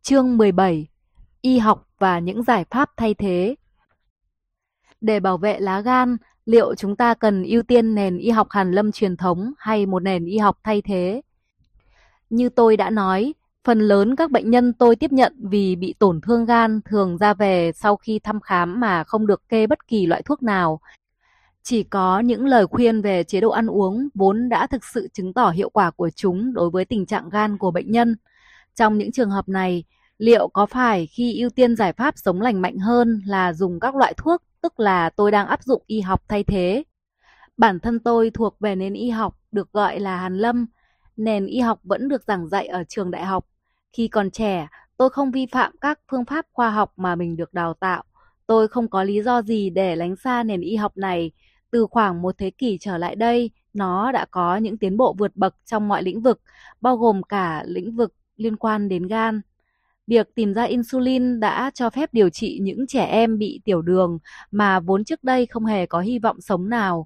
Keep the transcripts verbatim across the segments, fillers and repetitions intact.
Chương mười bảy. Y học và những giải pháp thay thế. Để bảo vệ lá gan, liệu chúng ta cần ưu tiên nền y học hàn lâm truyền thống hay một nền y học thay thế? Như tôi đã nói, phần lớn các bệnh nhân tôi tiếp nhận vì bị tổn thương gan thường ra về sau khi thăm khám mà không được kê bất kỳ loại thuốc nào. Chỉ có những lời khuyên về chế độ ăn uống vốn đã thực sự chứng tỏ hiệu quả của chúng đối với tình trạng gan của bệnh nhân. Trong những trường hợp này, liệu có phải khi ưu tiên giải pháp sống lành mạnh hơn là dùng các loại thuốc, tức là tôi đang áp dụng y học thay thế? Bản thân tôi thuộc về nền y học được gọi là hàn lâm. Nền y học vẫn được giảng dạy ở trường đại học. Khi còn trẻ, tôi không vi phạm các phương pháp khoa học mà mình được đào tạo. Tôi không có lý do gì để lánh xa nền y học này. Từ khoảng một thế kỷ trở lại đây, nó đã có những tiến bộ vượt bậc trong mọi lĩnh vực, bao gồm cả lĩnh vực liên quan đến gan. Việc tìm ra insulin đã cho phép điều trị những trẻ em bị tiểu đường mà vốn trước đây không hề có hy vọng sống nào.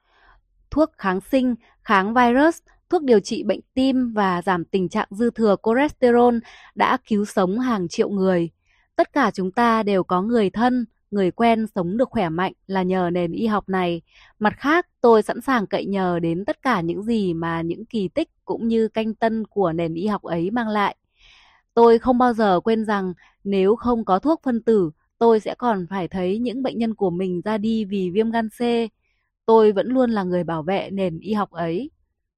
Thuốc kháng sinh, kháng virus, thuốc điều trị bệnh tim và giảm tình trạng dư thừa cholesterol đã cứu sống hàng triệu người. Tất cả chúng ta đều có người thân, người quen sống được khỏe mạnh là nhờ nền y học này. Mặt khác, tôi sẵn sàng cậy nhờ đến tất cả những gì mà những kỳ tích cũng như canh tân của nền y học ấy mang lại. Tôi không bao giờ quên rằng nếu không có thuốc phân tử, tôi sẽ còn phải thấy những bệnh nhân của mình ra đi vì viêm gan C. Tôi vẫn luôn là người bảo vệ nền y học ấy.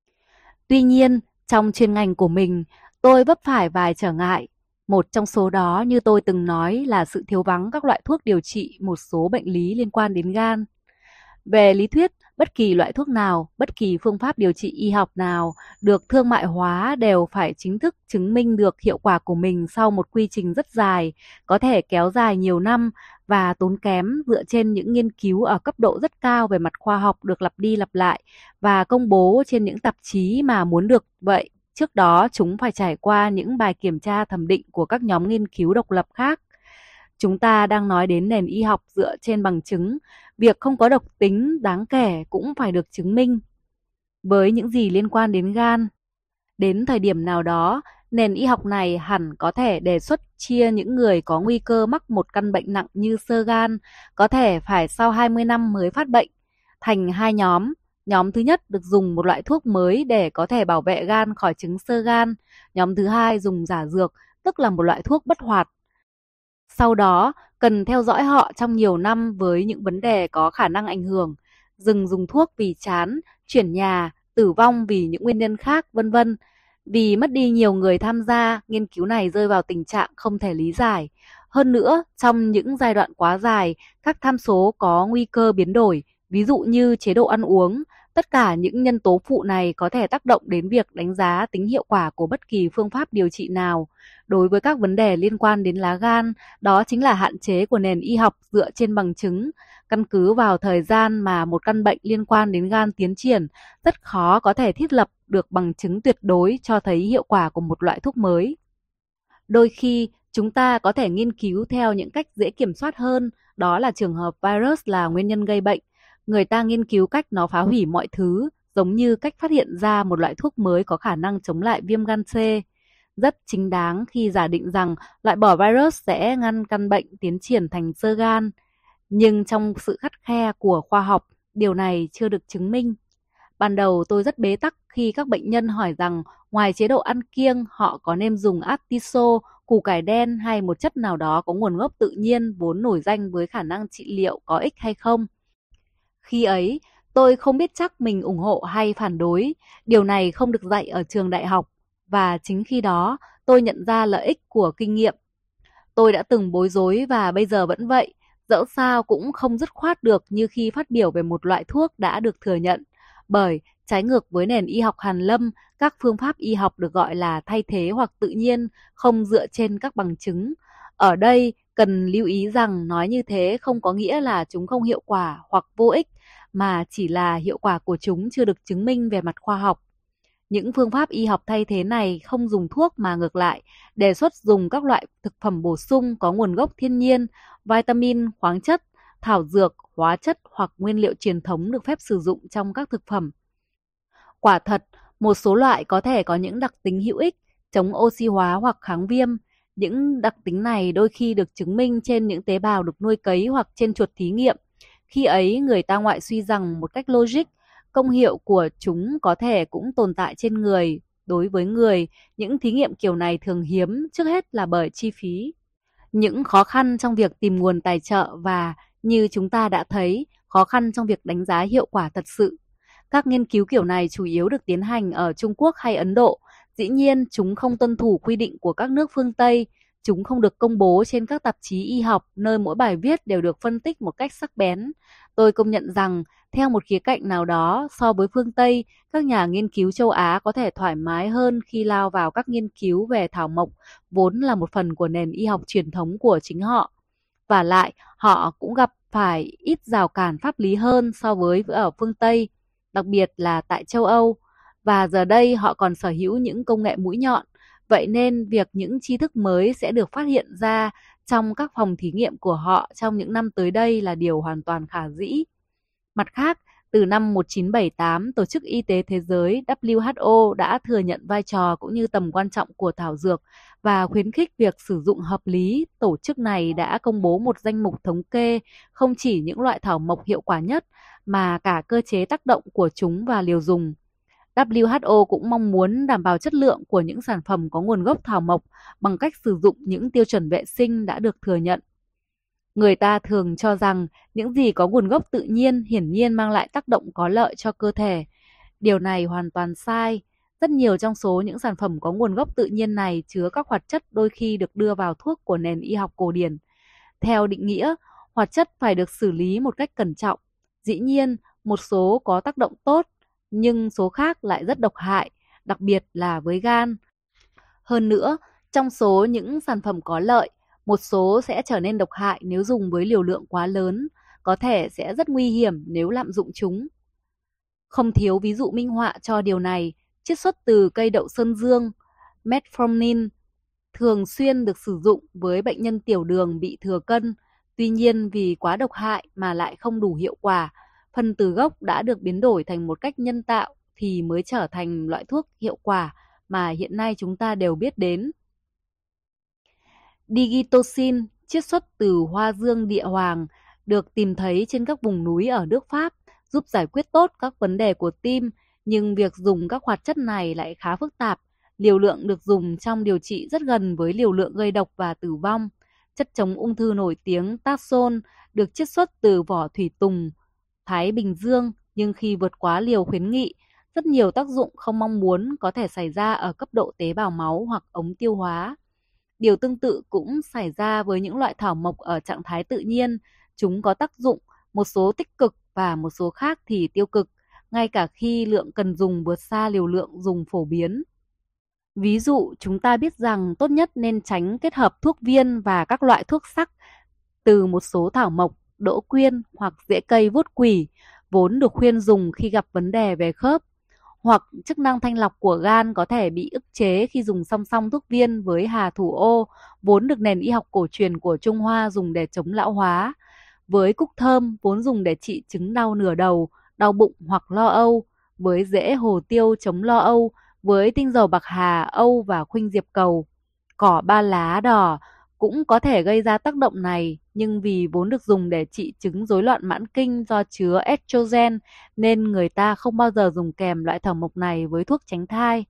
Tuy nhiên, trong chuyên ngành của mình, tôi vấp phải vài trở ngại. Một trong số đó, như tôi từng nói, là sự thiếu vắng các loại thuốc điều trị một số bệnh lý liên quan đến gan. Về lý thuyết, bất kỳ loại thuốc nào, bất kỳ phương pháp điều trị y học nào được thương mại hóa đều phải chính thức chứng minh được hiệu quả của mình sau một quy trình rất dài, có thể kéo dài nhiều năm và tốn kém dựa trên những nghiên cứu ở cấp độ rất cao về mặt khoa học được lặp đi lặp lại và công bố trên những tạp chí mà muốn được vậy. Trước đó, chúng phải trải qua những bài kiểm tra thẩm định của các nhóm nghiên cứu độc lập khác. Chúng ta đang nói đến nền y học dựa trên bằng chứng, việc không có độc tính đáng kể cũng phải được chứng minh. Với những gì liên quan đến gan, đến thời điểm nào đó, nền y học này hẳn có thể đề xuất chia những người có nguy cơ mắc một căn bệnh nặng như xơ gan, có thể phải sau hai mươi năm mới phát bệnh, thành hai nhóm. Nhóm thứ nhất được dùng một loại thuốc mới để có thể bảo vệ gan khỏi chứng xơ gan. Nhóm thứ hai dùng giả dược, tức là một loại thuốc bất hoạt. Sau đó, cần theo dõi họ trong nhiều năm với những vấn đề có khả năng ảnh hưởng, dừng dùng thuốc vì chán, chuyển nhà, tử vong vì những nguyên nhân khác, vân vân. Vì mất đi nhiều người tham gia, nghiên cứu này rơi vào tình trạng không thể lý giải. Hơn nữa, trong những giai đoạn quá dài, các tham số có nguy cơ biến đổi, ví dụ như chế độ ăn uống. Tất cả những nhân tố phụ này có thể tác động đến việc đánh giá tính hiệu quả của bất kỳ phương pháp điều trị nào. Đối với các vấn đề liên quan đến lá gan, đó chính là hạn chế của nền y học dựa trên bằng chứng. Căn cứ vào thời gian mà một căn bệnh liên quan đến gan tiến triển, rất khó có thể thiết lập được bằng chứng tuyệt đối cho thấy hiệu quả của một loại thuốc mới. Đôi khi, chúng ta có thể nghiên cứu theo những cách dễ kiểm soát hơn, đó là trường hợp virus là nguyên nhân gây bệnh. Người ta nghiên cứu cách nó phá hủy mọi thứ, giống như cách phát hiện ra một loại thuốc mới có khả năng chống lại viêm gan C. Rất chính đáng khi giả định rằng loại bỏ virus sẽ ngăn căn bệnh tiến triển thành xơ gan. Nhưng trong sự khắt khe của khoa học, điều này chưa được chứng minh. Ban đầu tôi rất bế tắc khi các bệnh nhân hỏi rằng ngoài chế độ ăn kiêng, họ có nên dùng atiso, củ cải đen hay một chất nào đó có nguồn gốc tự nhiên vốn nổi danh với khả năng trị liệu có ích hay không. Khi ấy, tôi không biết chắc mình ủng hộ hay phản đối, điều này không được dạy ở trường đại học, và chính khi đó tôi nhận ra lợi ích của kinh nghiệm. Tôi đã từng bối rối và bây giờ vẫn vậy, dẫu sao cũng không dứt khoát được như khi phát biểu về một loại thuốc đã được thừa nhận, bởi trái ngược với nền y học hàn lâm, các phương pháp y học được gọi là thay thế hoặc tự nhiên, không dựa trên các bằng chứng. Ở đây, cần lưu ý rằng nói như thế không có nghĩa là chúng không hiệu quả hoặc vô ích, mà chỉ là hiệu quả của chúng chưa được chứng minh về mặt khoa học. Những phương pháp y học thay thế này không dùng thuốc mà ngược lại, đề xuất dùng các loại thực phẩm bổ sung có nguồn gốc thiên nhiên, vitamin, khoáng chất, thảo dược, hóa chất hoặc nguyên liệu truyền thống được phép sử dụng trong các thực phẩm. Quả thật, một số loại có thể có những đặc tính hữu ích, chống oxy hóa hoặc kháng viêm, Những đặc tính này đôi khi được chứng minh trên những tế bào được nuôi cấy hoặc trên chuột thí nghiệm. Khi ấy, người ta ngoại suy rằng một cách logic, công hiệu của chúng có thể cũng tồn tại trên người. Đối với người, những thí nghiệm kiểu này thường hiếm, trước hết là bởi chi phí. Những khó khăn trong việc tìm nguồn tài trợ và, như chúng ta đã thấy, khó khăn trong việc đánh giá hiệu quả thật sự. Các nghiên cứu kiểu này chủ yếu được tiến hành ở Trung Quốc hay Ấn Độ. Dĩ nhiên, chúng không tuân thủ quy định của các nước phương Tây. Chúng không được công bố trên các tạp chí y học, nơi mỗi bài viết đều được phân tích một cách sắc bén. Tôi công nhận rằng, theo một khía cạnh nào đó, so với phương Tây, các nhà nghiên cứu châu Á có thể thoải mái hơn khi lao vào các nghiên cứu về thảo mộc, vốn là một phần của nền y học truyền thống của chính họ. Vả lại, họ cũng gặp phải ít rào cản pháp lý hơn so với ở phương Tây, đặc biệt là tại châu Âu, và giờ đây họ còn sở hữu những công nghệ mũi nhọn, vậy nên việc những tri thức mới sẽ được phát hiện ra trong các phòng thí nghiệm của họ trong những năm tới đây là điều hoàn toàn khả dĩ. Mặt khác, từ năm một nghìn chín trăm bảy mươi tám, Tổ chức Y tế Thế giới W H O đã thừa nhận vai trò cũng như tầm quan trọng của thảo dược và khuyến khích việc sử dụng hợp lý. Tổ chức này đã công bố một danh mục thống kê không chỉ những loại thảo mộc hiệu quả nhất mà cả cơ chế tác động của chúng và liều dùng. W H O cũng mong muốn đảm bảo chất lượng của những sản phẩm có nguồn gốc thảo mộc bằng cách sử dụng những tiêu chuẩn vệ sinh đã được thừa nhận. Người ta thường cho rằng những gì có nguồn gốc tự nhiên hiển nhiên mang lại tác động có lợi cho cơ thể. Điều này hoàn toàn sai. Rất nhiều trong số những sản phẩm có nguồn gốc tự nhiên này chứa các hoạt chất đôi khi được đưa vào thuốc của nền y học cổ điển. Theo định nghĩa, hoạt chất phải được xử lý một cách cẩn trọng. Dĩ nhiên, một số có tác động tốt, nhưng số khác lại rất độc hại, đặc biệt là với gan. Hơn nữa, trong số những sản phẩm có lợi, một số sẽ trở nên độc hại nếu dùng với liều lượng quá lớn, có thể sẽ rất nguy hiểm nếu lạm dụng chúng. Không thiếu ví dụ minh họa cho điều này, chiết xuất từ cây đậu sơn dương, metformin, thường xuyên được sử dụng với bệnh nhân tiểu đường bị thừa cân. Tuy nhiên vì quá độc hại mà lại không đủ hiệu quả, phần từ gốc đã được biến đổi thành một cách nhân tạo thì mới trở thành loại thuốc hiệu quả mà hiện nay chúng ta đều biết đến. Digitoxin, chiết xuất từ hoa dương địa hoàng, được tìm thấy trên các vùng núi ở nước Pháp, giúp giải quyết tốt các vấn đề của tim, nhưng việc dùng các hoạt chất này lại khá phức tạp. Liều lượng được dùng trong điều trị rất gần với liều lượng gây độc và tử vong. Chất chống ung thư nổi tiếng Taxol được chiết xuất từ vỏ thủy tùng, Thái Bình Dương, nhưng khi vượt quá liều khuyến nghị, rất nhiều tác dụng không mong muốn có thể xảy ra ở cấp độ tế bào máu hoặc ống tiêu hóa. Điều tương tự cũng xảy ra với những loại thảo mộc ở trạng thái tự nhiên. Chúng có tác dụng, một số tích cực và một số khác thì tiêu cực, ngay cả khi lượng cần dùng vượt xa liều lượng dùng phổ biến. Ví dụ, chúng ta biết rằng tốt nhất nên tránh kết hợp thuốc viên và các loại thuốc sắc từ một số thảo mộc, đỗ quyên hoặc rễ cây vuốt quỷ, vốn được khuyên dùng khi gặp vấn đề về khớp, hoặc chức năng thanh lọc của gan có thể bị ức chế khi dùng song song thuốc viên với hà thủ ô, vốn được nền y học cổ truyền của Trung Hoa dùng để chống lão hóa, với cúc thơm vốn dùng để trị chứng đau nửa đầu, đau bụng hoặc lo âu, với rễ hồ tiêu chống lo âu, với tinh dầu bạc hà, âu và khuynh diệp cầu. Cỏ ba lá đỏ cũng có thể gây ra tác động này, nhưng vì vốn được dùng để trị chứng rối loạn mãn kinh do chứa estrogen nên người ta không bao giờ dùng kèm loại thảo mộc này với thuốc tránh thai.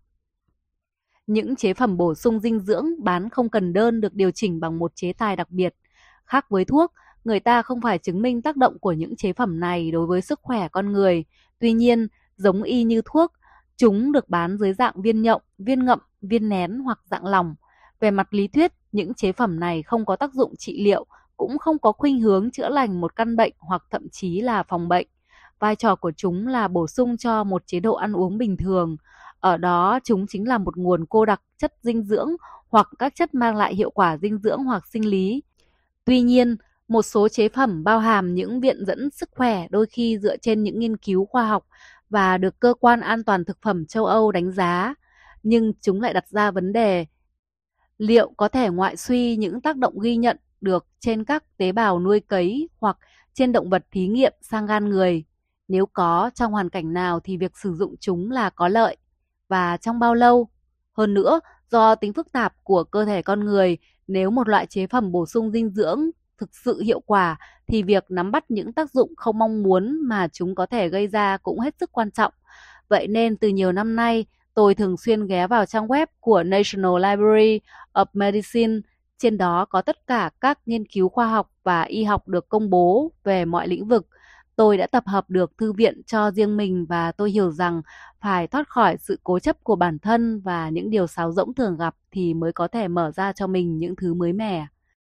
Những chế phẩm bổ sung dinh dưỡng bán không cần đơn được điều chỉnh bằng một chế tài đặc biệt. Khác với thuốc, người ta không phải chứng minh tác động của những chế phẩm này đối với sức khỏe con người. Tuy nhiên, giống y như thuốc, chúng được bán dưới dạng viên nhộng, viên ngậm, viên nén hoặc dạng lỏng. Về mặt lý thuyết, những chế phẩm này không có tác dụng trị liệu, cũng không có khuynh hướng chữa lành một căn bệnh hoặc thậm chí là phòng bệnh. Vai trò của chúng là bổ sung cho một chế độ ăn uống bình thường. Ở đó chúng chính là một nguồn cô đặc chất dinh dưỡng hoặc các chất mang lại hiệu quả dinh dưỡng hoặc sinh lý. Tuy nhiên, một số chế phẩm bao hàm những viện dẫn sức khỏe đôi khi dựa trên những nghiên cứu khoa học và được Cơ quan An toàn Thực phẩm châu Âu đánh giá, nhưng chúng lại đặt ra vấn đề liệu có thể ngoại suy những tác động ghi nhận được trên các tế bào nuôi cấy hoặc trên động vật thí nghiệm sang gan người. Nếu có, trong hoàn cảnh nào thì việc sử dụng chúng là có lợi, và trong bao lâu. Hơn nữa, Do tính phức tạp của cơ thể con người, nếu một loại chế phẩm bổ sung dinh dưỡng thực sự hiệu quả thì việc nắm bắt những tác dụng không mong muốn mà chúng có thể gây ra cũng hết sức quan trọng. Vậy nên từ nhiều năm nay, tôi thường xuyên ghé vào trang web của National Library of Medicine. Trên đó có tất cả các nghiên cứu khoa học và y học được công bố về mọi lĩnh vực. Tôi đã tập hợp được thư viện cho riêng mình và tôi hiểu rằng phải thoát khỏi sự cố chấp của bản thân và những điều sáo rỗng thường gặp thì mới có thể mở ra cho mình những thứ mới mẻ.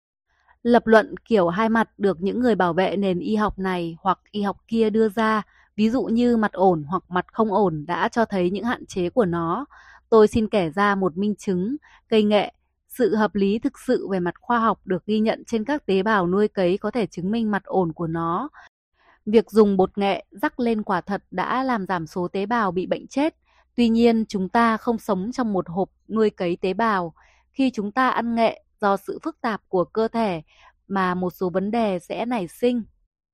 Lập luận kiểu hai mặt được những người bảo vệ nền y học này hoặc y học kia đưa ra, ví dụ như mặt ổn hoặc mặt không ổn đã cho thấy những hạn chế của nó. Tôi xin kể ra một minh chứng, cây nghệ. Sự hợp lý thực sự về mặt khoa học được ghi nhận trên các tế bào nuôi cấy có thể chứng minh mặt ổn của nó. Việc dùng bột nghệ rắc lên quả thật đã làm giảm số tế bào bị bệnh chết. Tuy nhiên, chúng ta không sống trong một hộp nuôi cấy tế bào. Khi chúng ta ăn nghệ, do sự phức tạp của cơ thể mà một số vấn đề sẽ nảy sinh.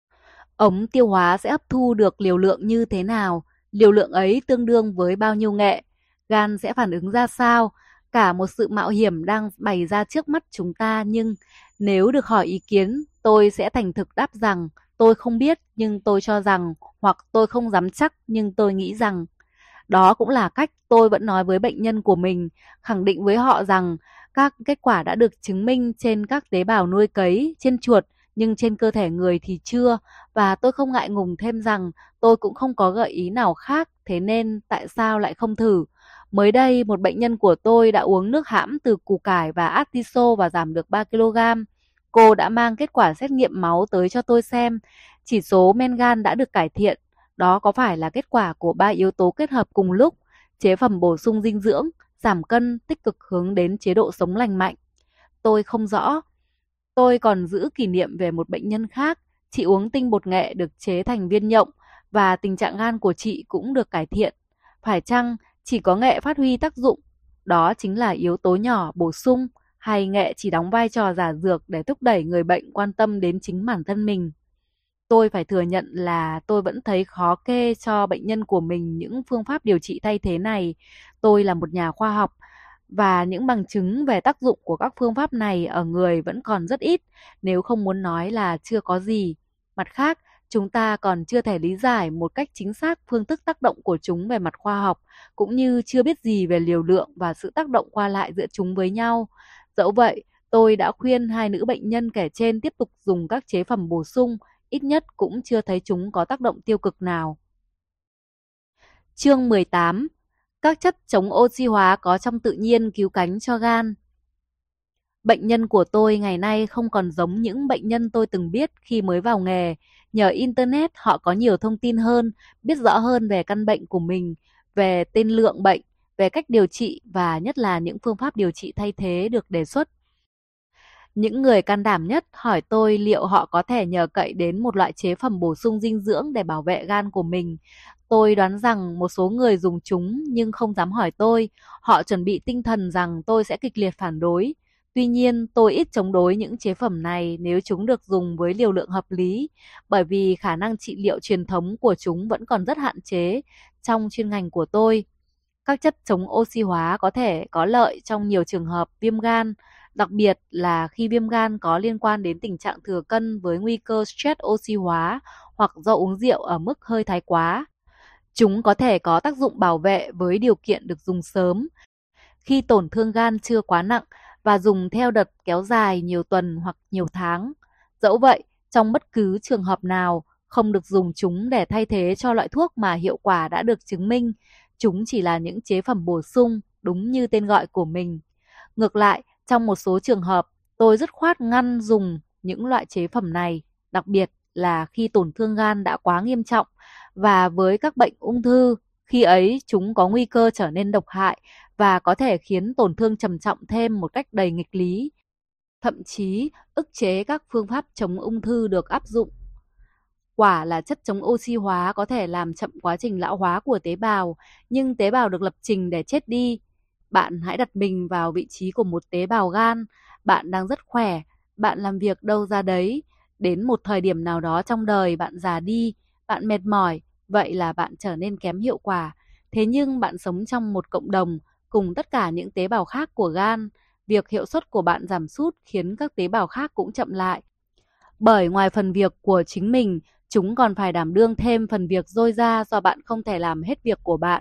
Ống tiêu hóa sẽ hấp thu được liều lượng như thế nào? Liều lượng ấy tương đương với bao nhiêu nghệ? Gan sẽ phản ứng ra sao? Cả một sự mạo hiểm đang bày ra trước mắt chúng ta, nhưng nếu được hỏi ý kiến, tôi sẽ thành thực đáp rằng tôi không biết nhưng tôi cho rằng, hoặc tôi không dám chắc nhưng tôi nghĩ rằng. Đó cũng là cách tôi vẫn nói với bệnh nhân của mình, khẳng định với họ rằng các kết quả đã được chứng minh trên các tế bào nuôi cấy, trên chuột, nhưng trên cơ thể người thì chưa, và tôi không ngại ngùng thêm rằng tôi cũng không có gợi ý nào khác, thế nên tại sao lại không thử? Mới đây, một bệnh nhân của tôi đã uống nước hãm từ củ cải và atiso và giảm được ba ki lô gam. Cô đã mang kết quả xét nghiệm máu tới cho tôi xem, chỉ số men gan đã được cải thiện. Đó có phải là kết quả của ba yếu tố kết hợp cùng lúc: chế phẩm bổ sung dinh dưỡng, giảm cân, tích cực hướng đến chế độ sống lành mạnh? Tôi không rõ. Tôi còn giữ kỷ niệm về một bệnh nhân khác, chị uống tinh bột nghệ được chế thành viên nhộng và tình trạng gan của chị cũng được cải thiện. Phải chăng chỉ có nghệ phát huy tác dụng? Đó chính là yếu tố nhỏ bổ sung, hay nghệ chỉ đóng vai trò giả dược để thúc đẩy người bệnh quan tâm đến chính bản thân mình? Tôi phải thừa nhận là tôi vẫn thấy khó kê cho bệnh nhân của mình những phương pháp điều trị thay thế này. Tôi là một nhà khoa học và những bằng chứng về tác dụng của các phương pháp này ở người vẫn còn rất ít, nếu không muốn nói là chưa có gì. Mặt khác, chúng ta còn chưa thể lý giải một cách chính xác phương thức tác động của chúng về mặt khoa học, cũng như chưa biết gì về liều lượng và sự tác động qua lại giữa chúng với nhau. Dẫu vậy, tôi đã khuyên hai nữ bệnh nhân kể trên tiếp tục dùng các chế phẩm bổ sung, ít nhất cũng chưa thấy chúng có tác động tiêu cực nào. Chương mười tám. Các chất chống oxy hóa có trong tự nhiên cứu cánh cho gan. Bệnh nhân của tôi ngày nay không còn giống những bệnh nhân tôi từng biết khi mới vào nghề. Nhờ Internet họ có nhiều thông tin hơn, biết rõ hơn về căn bệnh của mình, về tên lượng bệnh, về cách điều trị và nhất là những phương pháp điều trị thay thế được đề xuất. Những người can đảm nhất hỏi tôi liệu họ có thể nhờ cậy đến một loại chế phẩm bổ sung dinh dưỡng để bảo vệ gan của mình. Tôi đoán rằng một số người dùng chúng nhưng không dám hỏi tôi. Họ chuẩn bị tinh thần rằng tôi sẽ kịch liệt phản đối. Tuy nhiên, tôi ít chống đối những chế phẩm này nếu chúng được dùng với liều lượng hợp lý, bởi vì khả năng trị liệu truyền thống của chúng vẫn còn rất hạn chế trong chuyên ngành của tôi. Các chất chống oxy hóa có thể có lợi trong nhiều trường hợp viêm gan, đặc biệt là khi viêm gan có liên quan đến tình trạng thừa cân với nguy cơ stress oxy hóa hoặc do uống rượu ở mức hơi thái quá. Chúng có thể có tác dụng bảo vệ với điều kiện được dùng sớm, khi tổn thương gan chưa quá nặng và dùng theo đợt kéo dài nhiều tuần hoặc nhiều tháng. Dẫu vậy, trong bất cứ trường hợp nào, không được dùng chúng để thay thế cho loại thuốc mà hiệu quả đã được chứng minh. Chúng chỉ là những chế phẩm bổ sung, đúng như tên gọi của mình. Ngược lại, trong một số trường hợp, tôi dứt khoát ngăn dùng những loại chế phẩm này, đặc biệt là khi tổn thương gan đã quá nghiêm trọng, và với các bệnh ung thư, khi ấy chúng có nguy cơ trở nên độc hại và có thể khiến tổn thương trầm trọng thêm một cách đầy nghịch lý. Thậm chí, ức chế các phương pháp chống ung thư được áp dụng. Quả là chất chống oxy hóa có thể làm chậm quá trình lão hóa của tế bào, nhưng tế bào được lập trình để chết đi. Bạn hãy đặt mình vào vị trí của một tế bào gan. Bạn đang rất khỏe, bạn làm việc đâu ra đấy. Đến một thời điểm nào đó trong đời bạn già đi, bạn mệt mỏi, vậy là bạn trở nên kém hiệu quả. Thế nhưng bạn sống trong một cộng đồng, cùng tất cả những tế bào khác của gan. Việc hiệu suất của bạn giảm sút khiến các tế bào khác cũng chậm lại. Bởi ngoài phần việc của chính mình, chúng còn phải đảm đương thêm phần việc dôi ra do bạn không thể làm hết việc của bạn.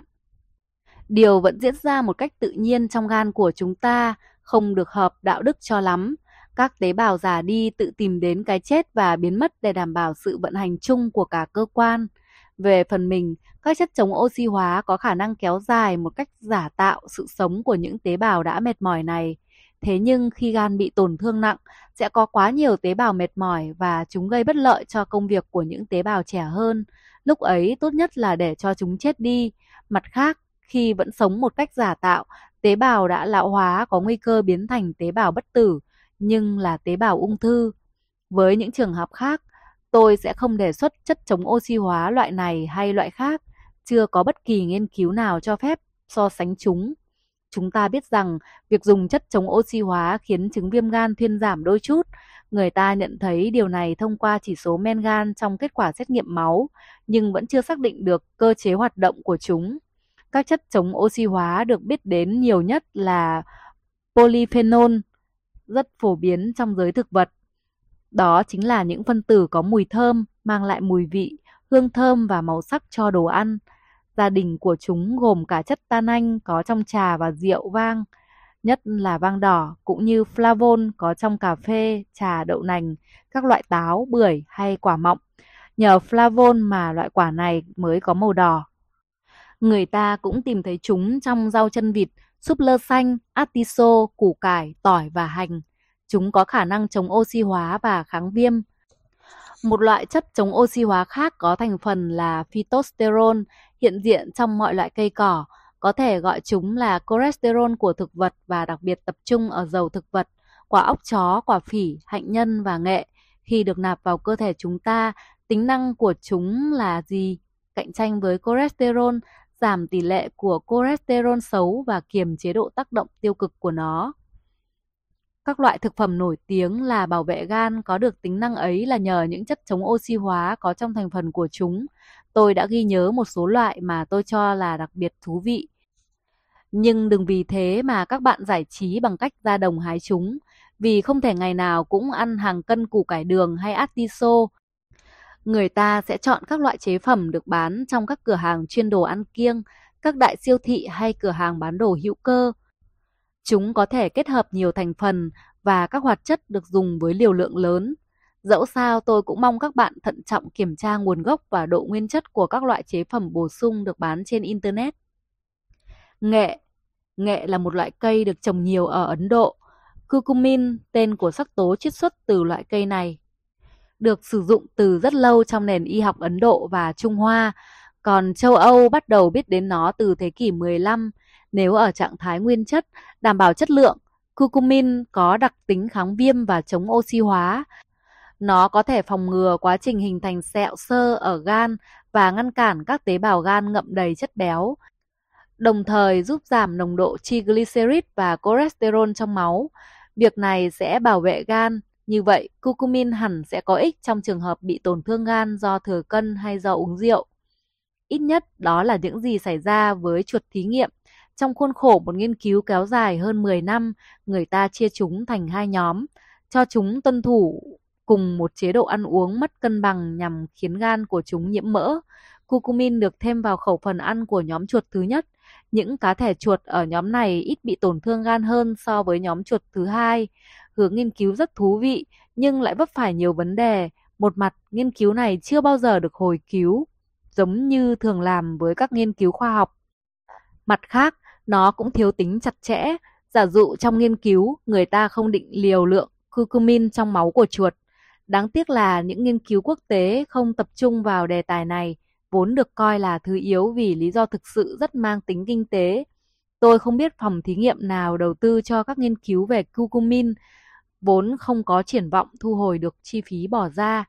Điều vẫn diễn ra một cách tự nhiên trong gan của chúng ta, không được hợp đạo đức cho lắm. Các tế bào già đi tự tìm đến cái chết và biến mất để đảm bảo sự vận hành chung của cả cơ quan. Về phần mình, các chất chống oxy hóa có khả năng kéo dài một cách giả tạo sự sống của những tế bào đã mệt mỏi này. Thế nhưng khi gan bị tổn thương nặng, sẽ có quá nhiều tế bào mệt mỏi và chúng gây bất lợi cho công việc của những tế bào trẻ hơn. Lúc ấy tốt nhất là để cho chúng chết đi. Mặt khác, khi vẫn sống một cách giả tạo, tế bào đã lão hóa có nguy cơ biến thành tế bào bất tử, nhưng là tế bào ung thư. Với những trường hợp khác, tôi sẽ không đề xuất chất chống oxy hóa loại này hay loại khác, chưa có bất kỳ nghiên cứu nào cho phép so sánh chúng. Chúng ta biết rằng việc dùng chất chống oxy hóa khiến chứng viêm gan thuyên giảm đôi chút. Người ta nhận thấy điều này thông qua chỉ số men gan trong kết quả xét nghiệm máu, nhưng vẫn chưa xác định được cơ chế hoạt động của chúng. Các chất chống oxy hóa được biết đến nhiều nhất là polyphenol, rất phổ biến trong giới thực vật. Đó chính là những phân tử có mùi thơm, mang lại mùi vị, hương thơm và màu sắc cho đồ ăn. Gia đình của chúng gồm cả chất tannin có trong trà và rượu vang, nhất là vang đỏ, cũng như flavon có trong cà phê, trà, đậu nành, các loại táo, bưởi hay quả mọng. Nhờ flavon mà loại quả này mới có màu đỏ. Người ta cũng tìm thấy chúng trong rau chân vịt, súp lơ xanh, atiso, củ cải, tỏi và hành. Chúng có khả năng chống oxy hóa và kháng viêm. Một loại chất chống oxy hóa khác có thành phần là phytosterol, hiện diện trong mọi loại cây cỏ. Có thể gọi chúng là cholesterol của thực vật và đặc biệt tập trung ở dầu thực vật, quả óc chó, quả phỉ, hạnh nhân và nghệ. Khi được nạp vào cơ thể chúng ta, tính năng của chúng là gì? Cạnh tranh với cholesterol, giảm tỷ lệ của cholesterol xấu và kiềm chế độ tác động tiêu cực của nó. Các loại thực phẩm nổi tiếng là bảo vệ gan có được tính năng ấy là nhờ những chất chống oxy hóa có trong thành phần của chúng. Tôi đã ghi nhớ một số loại mà tôi cho là đặc biệt thú vị. Nhưng đừng vì thế mà các bạn giải trí bằng cách ra đồng hái chúng, vì không thể ngày nào cũng ăn hàng cân củ cải đường hay atiso. Người ta sẽ chọn các loại chế phẩm được bán trong các cửa hàng chuyên đồ ăn kiêng, các đại siêu thị hay cửa hàng bán đồ hữu cơ. Chúng có thể kết hợp nhiều thành phần và các hoạt chất được dùng với liều lượng lớn. Dẫu sao tôi cũng mong các bạn thận trọng kiểm tra nguồn gốc và độ nguyên chất của các loại chế phẩm bổ sung được bán trên Internet. Nghệ. Nghệ là một loại cây được trồng nhiều ở Ấn Độ. Curcumin, tên của sắc tố chiết xuất từ loại cây này, được sử dụng từ rất lâu trong nền y học Ấn Độ và Trung Hoa, còn châu Âu bắt đầu biết đến nó từ thế kỷ mười lăm. Nếu ở trạng thái nguyên chất, đảm bảo chất lượng, curcumin có đặc tính kháng viêm và chống oxy hóa. Nó có thể phòng ngừa quá trình hình thành sẹo xơ ở gan và ngăn cản các tế bào gan ngậm đầy chất béo, đồng thời giúp giảm nồng độ triglycerid và cholesterol trong máu. Việc này sẽ bảo vệ gan. Như vậy, curcumin hẳn sẽ có ích trong trường hợp bị tổn thương gan do thừa cân hay do uống rượu. Ít nhất đó là những gì xảy ra với chuột thí nghiệm. Trong khuôn khổ một nghiên cứu kéo dài hơn mười năm, người ta chia chúng thành hai nhóm, cho chúng tuân thủ cùng một chế độ ăn uống mất cân bằng nhằm khiến gan của chúng nhiễm mỡ. Curcumin được thêm vào khẩu phần ăn của nhóm chuột thứ nhất. Những cá thể chuột ở nhóm này ít bị tổn thương gan hơn so với nhóm chuột thứ hai. Hướng nghiên cứu rất thú vị, nhưng lại vấp phải nhiều vấn đề. Một mặt, nghiên cứu này chưa bao giờ được hồi cứu, giống như thường làm với các nghiên cứu khoa học. Mặt khác, nó cũng thiếu tính chặt chẽ. Giả dụ trong nghiên cứu, người ta không định liều lượng curcumin trong máu của chuột. Đáng tiếc là những nghiên cứu quốc tế không tập trung vào đề tài này, vốn được coi là thứ yếu vì lý do thực sự rất mang tính kinh tế. Tôi không biết phòng thí nghiệm nào đầu tư cho các nghiên cứu về curcumin, vốn không có triển vọng thu hồi được chi phí bỏ ra.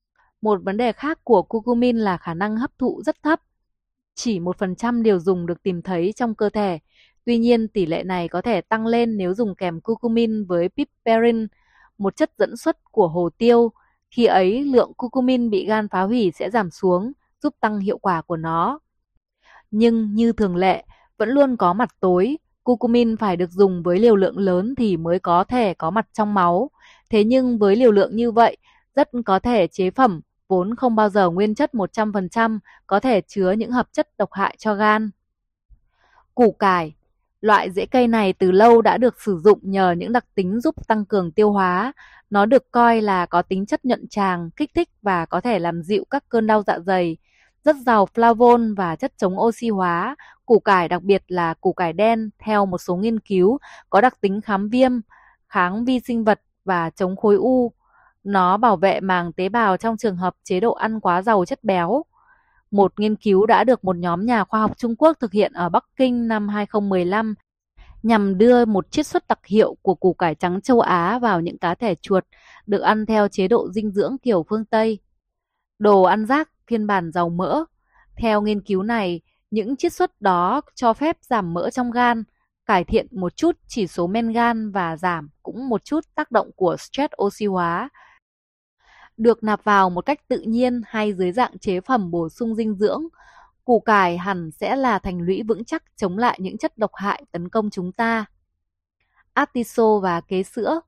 Một vấn đề khác của curcumin là khả năng hấp thụ rất thấp. Chỉ một phần trăm liều dùng được tìm thấy trong cơ thể. Tuy nhiên, tỷ lệ này có thể tăng lên nếu dùng kèm curcumin với piperin, một chất dẫn xuất của hồ tiêu. Khi ấy, lượng curcumin bị gan phá hủy sẽ giảm xuống, giúp tăng hiệu quả của nó. Nhưng như thường lệ, vẫn luôn có mặt tối. Curcumin phải được dùng với liều lượng lớn thì mới có thể có mặt trong máu. Thế nhưng với liều lượng như vậy, rất có thể chế phẩm vốn không bao giờ nguyên chất một trăm phần trăm có thể chứa những hợp chất độc hại cho gan. Củ cải. Loại rễ cây này từ lâu đã được sử dụng nhờ những đặc tính giúp tăng cường tiêu hóa. Nó được coi là có tính chất nhuận tràng, kích thích và có thể làm dịu các cơn đau dạ dày. Rất giàu flavon và chất chống oxy hóa. Củ cải, đặc biệt là củ cải đen, theo một số nghiên cứu, có đặc tính kháng viêm, kháng vi sinh vật và chống khối u. Nó bảo vệ màng tế bào trong trường hợp chế độ ăn quá giàu chất béo. Một nghiên cứu đã được một nhóm nhà khoa học Trung Quốc thực hiện ở Bắc Kinh năm hai không một năm nhằm đưa một chiết xuất đặc hiệu của củ cải trắng châu Á vào những cá thể chuột được ăn theo chế độ dinh dưỡng kiểu phương Tây. Đồ ăn rác phiên bản giàu mỡ. Theo nghiên cứu này, những chiết xuất đó cho phép giảm mỡ trong gan, cải thiện một chút chỉ số men gan và giảm cũng một chút tác động của stress oxy hóa. Được nạp vào một cách tự nhiên hay dưới dạng chế phẩm bổ sung dinh dưỡng, củ cải hẳn sẽ là thành lũy vững chắc chống lại những chất độc hại tấn công chúng ta. Atiso và kế sữa.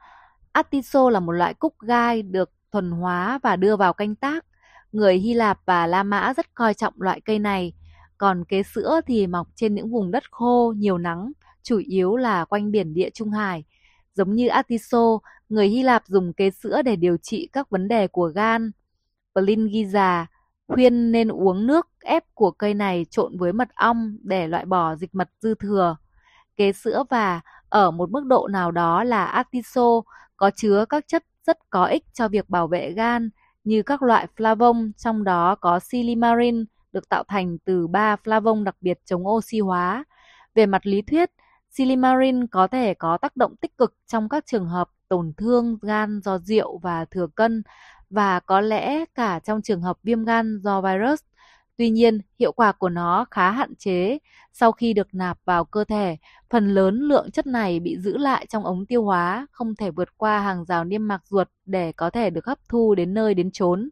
Atiso là một loại cúc gai được thuần hóa và đưa vào canh tác. Người Hy Lạp và La Mã rất coi trọng loại cây này, còn kế sữa thì mọc trên những vùng đất khô, nhiều nắng, chủ yếu là quanh biển Địa Trung Hải. Giống như Atiso, người Hy Lạp dùng kế sữa để điều trị các vấn đề của gan. Pliny ghi già khuyên nên uống nước ép của cây này trộn với mật ong để loại bỏ dịch mật dư thừa. Kế sữa và ở một mức độ nào đó là Atiso có chứa các chất rất có ích cho việc bảo vệ gan như các loại flavon, trong đó có silimarin được tạo thành từ ba flavon đặc biệt chống oxy hóa. Về mặt lý thuyết, silimarin có thể có tác động tích cực trong các trường hợp tổn thương gan do rượu và thừa cân, và có lẽ cả trong trường hợp viêm gan do virus. Tuy nhiên, hiệu quả của nó khá hạn chế. Sau khi được nạp vào cơ thể, phần lớn lượng chất này bị giữ lại trong ống tiêu hóa, không thể vượt qua hàng rào niêm mạc ruột để có thể được hấp thu đến nơi đến chốn.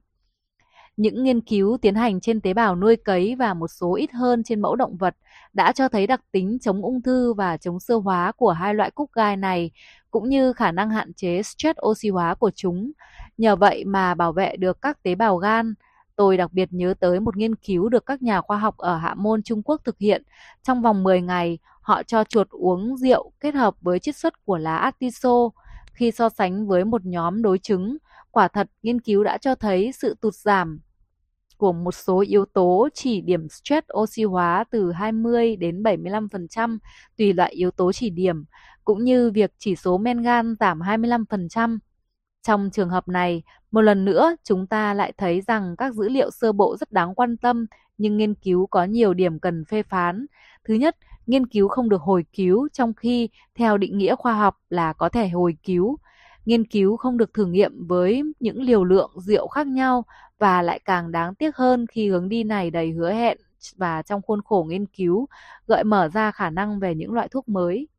Những nghiên cứu tiến hành trên tế bào nuôi cấy và một số ít hơn trên mẫu động vật đã cho thấy đặc tính chống ung thư và chống xơ hóa của hai loại cúc gai này, cũng như khả năng hạn chế stress oxy hóa của chúng. Nhờ vậy mà bảo vệ được các tế bào gan. Tôi đặc biệt nhớ tới một nghiên cứu được các nhà khoa học ở Hạ Môn, Trung Quốc thực hiện. Trong vòng mười ngày, họ cho chuột uống rượu kết hợp với chiết xuất của lá atiso. Khi so sánh với một nhóm đối chứng, quả thật nghiên cứu đã cho thấy sự tụt giảm của một số yếu tố chỉ điểm stress oxy hóa từ hai mươi đến bảy mươi lăm phần trăm tùy loại yếu tố chỉ điểm, cũng như việc chỉ số men gan giảm hai mươi lăm phần trăm. Trong trường hợp này, một lần nữa chúng ta lại thấy rằng các dữ liệu sơ bộ rất đáng quan tâm, nhưng nghiên cứu có nhiều điểm cần phê phán. Thứ nhất, nghiên cứu không được hồi cứu, trong khi theo định nghĩa khoa học là có thể hồi cứu. Nghiên cứu không được thử nghiệm với những liều lượng rượu khác nhau, và lại càng đáng tiếc hơn khi hướng đi này đầy hứa hẹn và trong khuôn khổ nghiên cứu gợi mở ra khả năng về những loại thuốc mới.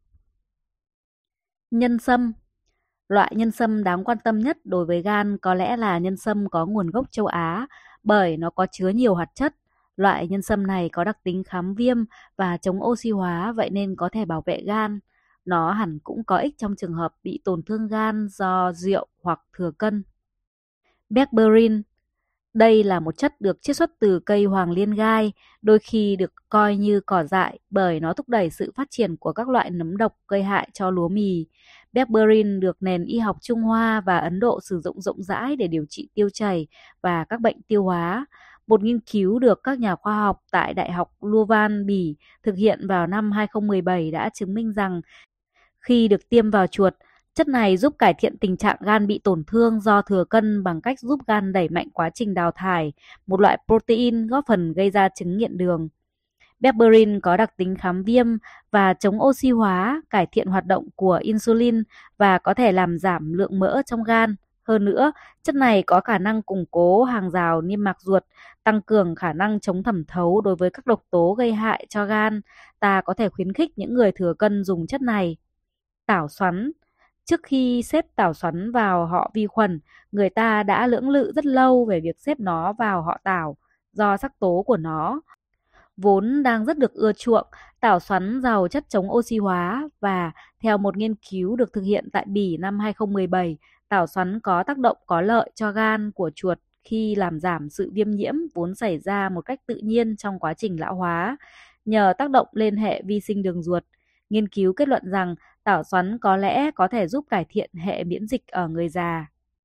Nhân sâm. Loại nhân sâm đáng quan tâm nhất đối với gan có lẽ là nhân sâm có nguồn gốc châu Á, bởi nó có chứa nhiều hoạt chất. Loại nhân sâm này có đặc tính kháng viêm và chống oxy hóa, vậy nên có thể bảo vệ gan. Nó hẳn cũng có ích trong trường hợp bị tổn thương gan do rượu hoặc thừa cân. Berberin. Đây là một chất được chiết xuất từ cây hoàng liên gai, đôi khi được coi như cỏ dại bởi nó thúc đẩy sự phát triển của các loại nấm độc gây hại cho lúa mì. Berberin được nền y học Trung Hoa và Ấn Độ sử dụng rộng rãi để điều trị tiêu chảy và các bệnh tiêu hóa. Một nghiên cứu được các nhà khoa học tại Đại học Louvain, Bỉ thực hiện vào năm hai không một bảy đã chứng minh rằng khi được tiêm vào chuột, chất này giúp cải thiện tình trạng gan bị tổn thương do thừa cân bằng cách giúp gan đẩy mạnh quá trình đào thải một loại protein góp phần gây ra chứng nghiện đường. Berberin có đặc tính kháng viêm và chống oxy hóa, cải thiện hoạt động của insulin và có thể làm giảm lượng mỡ trong gan. Hơn nữa, chất này có khả năng củng cố hàng rào niêm mạc ruột, tăng cường khả năng chống thẩm thấu đối với các độc tố gây hại cho gan. Ta có thể khuyến khích những người thừa cân dùng chất này. Tảo xoắn. Trước khi xếp tảo xoắn vào họ vi khuẩn, người ta đã lưỡng lự rất lâu về việc xếp nó vào họ tảo do sắc tố của nó. Vốn đang rất được ưa chuộng, tảo xoắn giàu chất chống oxy hóa và theo một nghiên cứu được thực hiện tại Bỉ năm hai không một bảy, tảo xoắn có tác động có lợi cho gan của chuột khi làm giảm sự viêm nhiễm vốn xảy ra một cách tự nhiên trong quá trình lão hóa, nhờ tác động lên hệ vi sinh đường ruột. Nghiên cứu kết luận rằng tảo xoắn có lẽ có thể giúp cải thiện hệ miễn dịch ở người già.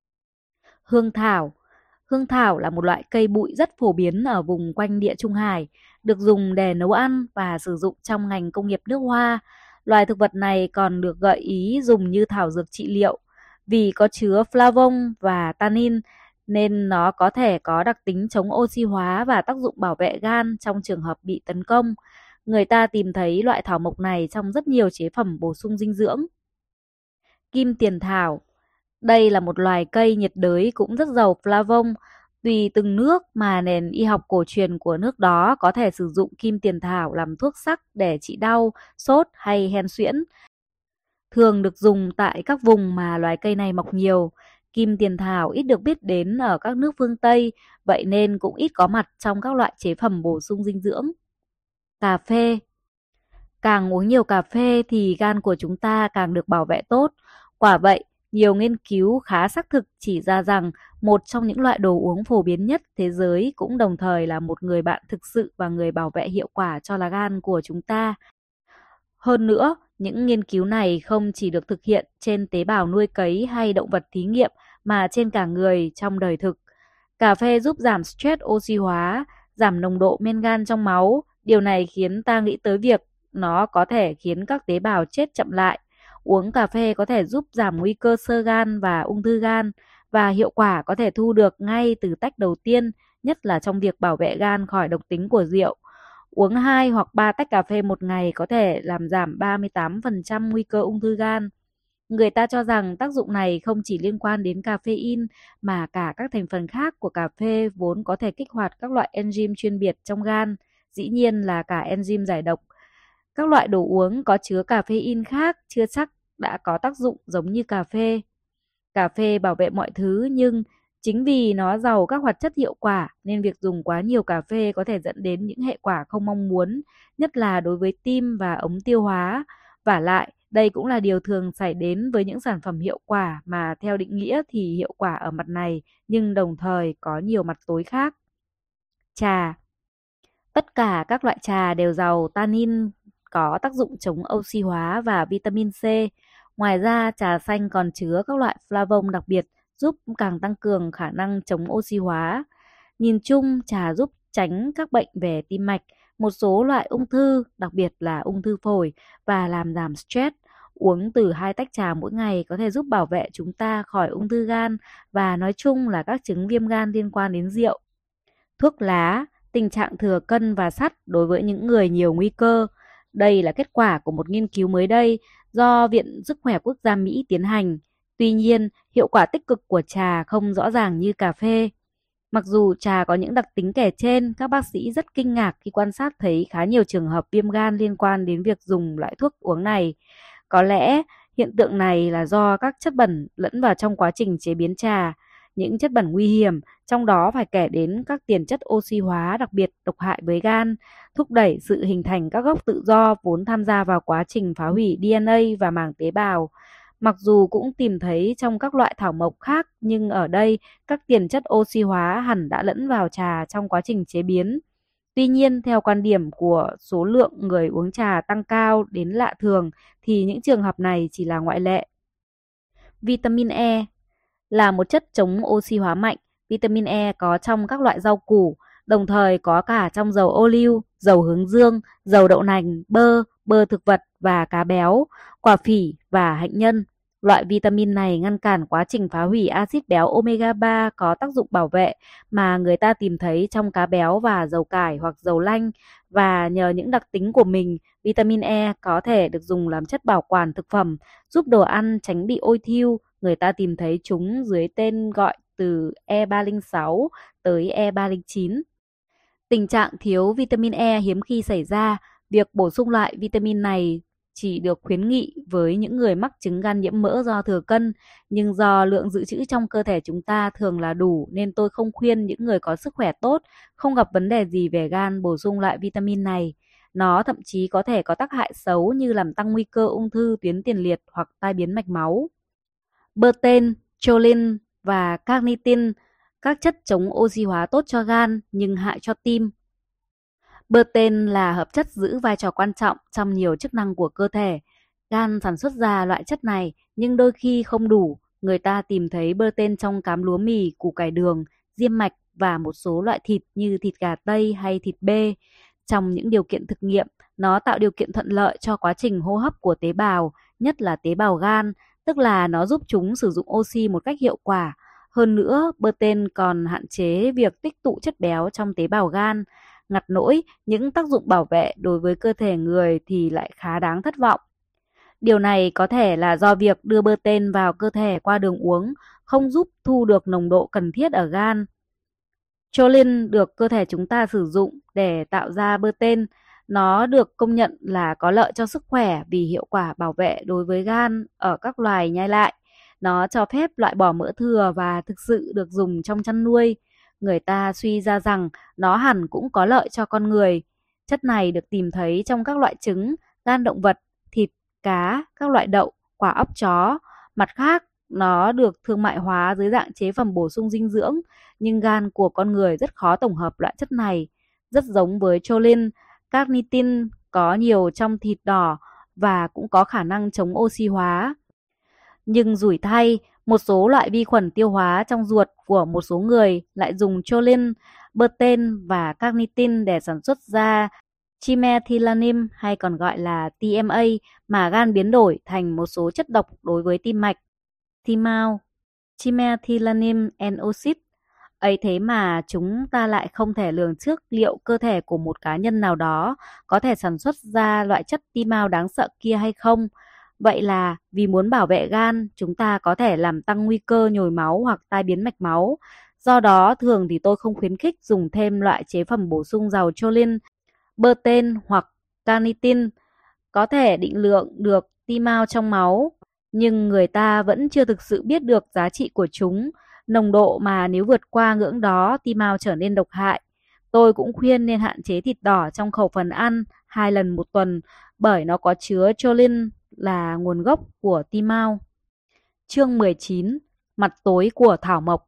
Hương thảo. Hương thảo là một loại cây bụi rất phổ biến ở vùng quanh Địa Trung Hải, được dùng để nấu ăn và sử dụng trong ngành công nghiệp nước hoa. Loài thực vật này còn được gợi ý dùng như thảo dược trị liệu. Vì có chứa flavon và tannin nên nó có thể có đặc tính chống oxy hóa và tác dụng bảo vệ gan trong trường hợp bị tấn công. Người ta tìm thấy loại thảo mộc này trong rất nhiều chế phẩm bổ sung dinh dưỡng. Kim tiền thảo. Đây là một loài cây nhiệt đới cũng rất giàu flavon. Tùy từng nước mà nền y học cổ truyền của nước đó có thể sử dụng kim tiền thảo làm thuốc sắc để trị đau, sốt hay hen suyễn. Thường được dùng tại các vùng mà loài cây này mọc nhiều. Kim tiền thảo ít được biết đến ở các nước phương Tây, vậy nên cũng ít có mặt trong các loại chế phẩm bổ sung dinh dưỡng. Cà phê. Càng uống nhiều cà phê thì gan của chúng ta càng được bảo vệ tốt. Quả vậy, nhiều nghiên cứu khá xác thực chỉ ra rằng một trong những loại đồ uống phổ biến nhất thế giới cũng đồng thời là một người bạn thực sự và người bảo vệ hiệu quả cho là gan của chúng ta. Hơn nữa, những nghiên cứu này không chỉ được thực hiện trên tế bào nuôi cấy hay động vật thí nghiệm mà trên cả người trong đời thực. Cà phê giúp giảm stress oxy hóa, giảm nồng độ men gan trong máu. Điều này khiến ta nghĩ tới việc nó có thể khiến các tế bào chết chậm lại. Uống cà phê có thể giúp giảm nguy cơ xơ gan và ung thư gan, và hiệu quả có thể thu được ngay từ tách đầu tiên, nhất là trong việc bảo vệ gan khỏi độc tính của rượu. Uống hai hoặc ba tách cà phê một ngày có thể làm giảm ba mươi tám phần trăm nguy cơ ung thư gan. Người ta cho rằng tác dụng này không chỉ liên quan đến caffeine mà cả các thành phần khác của cà phê vốn có thể kích hoạt các loại enzyme chuyên biệt trong gan, dĩ nhiên là cả enzyme giải độc. Các loại đồ uống có chứa caffeine khác chưa chắc đã có tác dụng giống như cà phê. Cà phê bảo vệ mọi thứ, nhưng chính vì nó giàu các hoạt chất hiệu quả nên việc dùng quá nhiều cà phê có thể dẫn đến những hệ quả không mong muốn, nhất là đối với tim và ống tiêu hóa. Vả lại, đây cũng là điều thường xảy đến với những sản phẩm hiệu quả mà theo định nghĩa thì hiệu quả ở mặt này nhưng đồng thời có nhiều mặt tối khác. Trà. Tất cả các loại trà đều giàu tannin, có tác dụng chống oxy hóa và vitamin C. Ngoài ra, trà xanh còn chứa các loại flavon đặc biệt giúp càng tăng cường khả năng chống oxy hóa. Nhìn chung, trà giúp tránh các bệnh về tim mạch, một số loại ung thư, đặc biệt là ung thư phổi, và làm giảm stress. Uống từ hai tách trà mỗi ngày có thể giúp bảo vệ chúng ta khỏi ung thư gan và nói chung là các chứng viêm gan liên quan đến rượu. Thuốc lá, tình trạng thừa cân và sắt đối với những người nhiều nguy cơ. Đây là kết quả của một nghiên cứu mới đây do Viện Sức khỏe Quốc gia Mỹ tiến hành. Tuy nhiên, hiệu quả tích cực của trà không rõ ràng như cà phê. Mặc dù trà có những đặc tính kể trên, các bác sĩ rất kinh ngạc khi quan sát thấy khá nhiều trường hợp viêm gan liên quan đến việc dùng loại thuốc uống này. Có lẽ hiện tượng này là do các chất bẩn lẫn vào trong quá trình chế biến trà. Những chất bẩn nguy hiểm, trong đó phải kể đến các tiền chất oxy hóa đặc biệt độc hại với gan, thúc đẩy sự hình thành các gốc tự do vốn tham gia vào quá trình phá hủy đê en a và màng tế bào. Mặc dù cũng tìm thấy trong các loại thảo mộc khác, nhưng ở đây các tiền chất oxy hóa hẳn đã lẫn vào trà trong quá trình chế biến. Tuy nhiên, theo quan điểm của số lượng người uống trà tăng cao đến lạ thường, thì những trường hợp này chỉ là ngoại lệ. Vitamin E là một chất chống oxy hóa mạnh. Vitamin E có trong các loại rau củ, đồng thời có cả trong dầu ô liu, dầu hướng dương, dầu đậu nành, bơ, bơ thực vật và cá béo, quả phỉ và hạnh nhân. Loại vitamin này ngăn cản quá trình phá hủy axit béo omega ba có tác dụng bảo vệ mà người ta tìm thấy trong cá béo và dầu cải hoặc dầu lanh, và nhờ những đặc tính của mình, vitamin E có thể được dùng làm chất bảo quản thực phẩm, giúp đồ ăn tránh bị ôi thiêu. Người ta tìm thấy chúng dưới tên gọi từ E ba không sáu tới E ba không chín. Tình trạng thiếu vitamin E hiếm khi xảy ra. Việc bổ sung loại vitamin này chỉ được khuyến nghị với những người mắc chứng gan nhiễm mỡ do thừa cân, nhưng do lượng dự trữ trong cơ thể chúng ta thường là đủ nên tôi không khuyên những người có sức khỏe tốt, không gặp vấn đề gì về gan bổ sung loại vitamin này. Nó thậm chí có thể có tác hại xấu như làm tăng nguy cơ ung thư tuyến tiền liệt hoặc tai biến mạch máu. Bơ-tên, choline và carnitin, các chất chống oxy hóa tốt cho gan nhưng hại cho tim. Bơ-tên là hợp chất giữ vai trò quan trọng trong nhiều chức năng của cơ thể. Gan sản xuất ra loại chất này nhưng đôi khi không đủ. Người ta tìm thấy bơ-tên trong cám lúa mì, củ cải đường, diêm mạch và một số loại thịt như thịt gà Tây hay thịt bê. Trong những điều kiện thực nghiệm, nó tạo điều kiện thuận lợi cho quá trình hô hấp của tế bào, nhất là tế bào gan, tức là nó giúp chúng sử dụng oxy một cách hiệu quả. Hơn nữa, bơ-tên còn hạn chế việc tích tụ chất béo trong tế bào gan. Ngặt nỗi, những tác dụng bảo vệ đối với cơ thể người thì lại khá đáng thất vọng. Điều này có thể là do việc đưa bơ-tên vào cơ thể qua đường uống không giúp thu được nồng độ cần thiết ở gan. Choline được cơ thể chúng ta sử dụng để tạo ra bơ-tên. Nó được công nhận là có lợi cho sức khỏe vì hiệu quả bảo vệ đối với gan ở các loài nhai lại. Nó cho phép loại bỏ mỡ thừa và thực sự được dùng trong chăn nuôi. Người ta suy ra rằng nó hẳn cũng có lợi cho con người. Chất này được tìm thấy trong các loại trứng, gan động vật, thịt, cá, các loại đậu, quả óc chó. Mặt khác, nó được thương mại hóa dưới dạng chế phẩm bổ sung dinh dưỡng, nhưng gan của con người rất khó tổng hợp loại chất này. Rất giống với choline, carnitin có nhiều trong thịt đỏ và cũng có khả năng chống oxy hóa. Nhưng rủi thay, một số loại vi khuẩn tiêu hóa trong ruột của một số người lại dùng choline, bơ-tên và carnitin để sản xuất ra trimethylamine hay còn gọi là T M A mà gan biến đổi thành một số chất độc đối với tim mạch. Thymol, trimethylamine N-oxide. Ấy thế mà chúng ta lại không thể lường trước liệu cơ thể của một cá nhân nào đó có thể sản xuất ra loại chất thymol đáng sợ kia hay không. Vậy là vì muốn bảo vệ gan, chúng ta có thể làm tăng nguy cơ nhồi máu hoặc tai biến mạch máu. Do đó, thường thì tôi không khuyến khích dùng thêm loại chế phẩm bổ sung giàu choline, bơ-tên hoặc carnitin. Có thể định lượng được thymol trong máu, nhưng người ta vẫn chưa thực sự biết được giá trị của chúng, nồng độ mà nếu vượt qua ngưỡng đó thymol trở nên độc hại. Tôi cũng khuyên nên hạn chế thịt đỏ trong khẩu phần ăn hai lần một tuần bởi nó có chứa choline là nguồn gốc của thymol. Chương mười chín. Mặt tối của thảo mộc.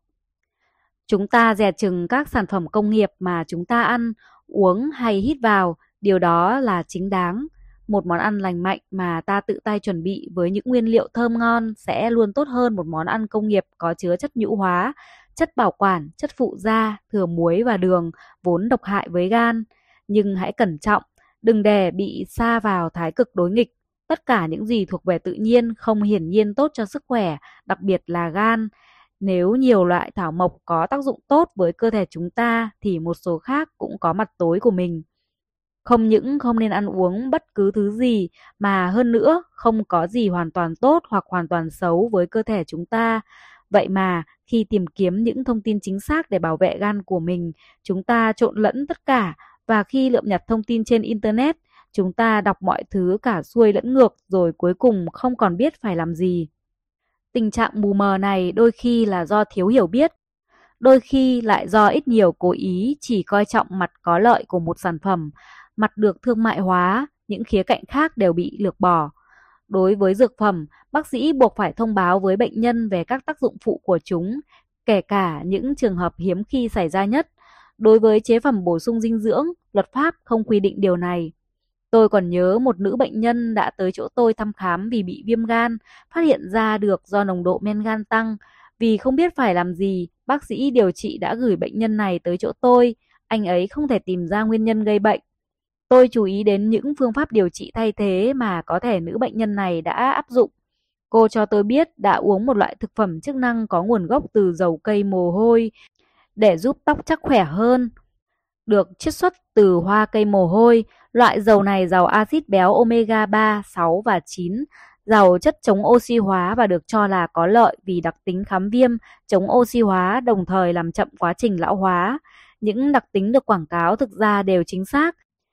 Chúng ta dè chừng các sản phẩm công nghiệp mà chúng ta ăn, uống hay hít vào, điều đó là chính đáng. Một món ăn lành mạnh mà ta tự tay chuẩn bị với những nguyên liệu thơm ngon sẽ luôn tốt hơn một món ăn công nghiệp có chứa chất nhũ hóa, chất bảo quản, chất phụ gia, thừa muối và đường vốn độc hại với gan. Nhưng hãy cẩn trọng, đừng để bị sa vào thái cực đối nghịch. Tất cả những gì thuộc về tự nhiên không hiển nhiên tốt cho sức khỏe, đặc biệt là gan. Nếu nhiều loại thảo mộc có tác dụng tốt với cơ thể chúng ta thì một số khác cũng có mặt tối của mình. Không những không nên ăn uống bất cứ thứ gì mà hơn nữa không có gì hoàn toàn tốt hoặc hoàn toàn xấu với cơ thể chúng ta. Vậy mà khi tìm kiếm những thông tin chính xác để bảo vệ gan của mình, chúng ta trộn lẫn tất cả, và khi lượm nhặt thông tin trên Internet, chúng ta đọc mọi thứ cả xuôi lẫn ngược rồi cuối cùng không còn biết phải làm gì. Tình trạng mù mờ này đôi khi là do thiếu hiểu biết, đôi khi lại do ít nhiều cố ý chỉ coi trọng mặt có lợi của một sản phẩm, mặt được thương mại hóa, những khía cạnh khác đều bị lược bỏ. Đối với dược phẩm, bác sĩ buộc phải thông báo với bệnh nhân về các tác dụng phụ của chúng, kể cả những trường hợp hiếm khi xảy ra nhất. Đối với chế phẩm bổ sung dinh dưỡng, luật pháp không quy định điều này. Tôi còn nhớ một nữ bệnh nhân đã tới chỗ tôi thăm khám vì bị viêm gan, phát hiện ra được do nồng độ men gan tăng. Vì không biết phải làm gì, bác sĩ điều trị đã gửi bệnh nhân này tới chỗ tôi. Anh ấy không thể tìm ra nguyên nhân gây bệnh. Tôi chú ý đến những phương pháp điều trị thay thế mà có thể nữ bệnh nhân này đã áp dụng. Cô cho tôi biết đã uống một loại thực phẩm chức năng có nguồn gốc từ dầu cây mồ hôi để giúp tóc chắc khỏe hơn. Được chiết xuất từ hoa cây mồ hôi, loại dầu này giàu axit béo omega ba, sáu và chín, giàu chất chống oxy hóa và được cho là có lợi vì đặc tính kháng viêm, chống oxy hóa, đồng thời làm chậm quá trình lão hóa. Những đặc tính được quảng cáo thực ra đều chính xác.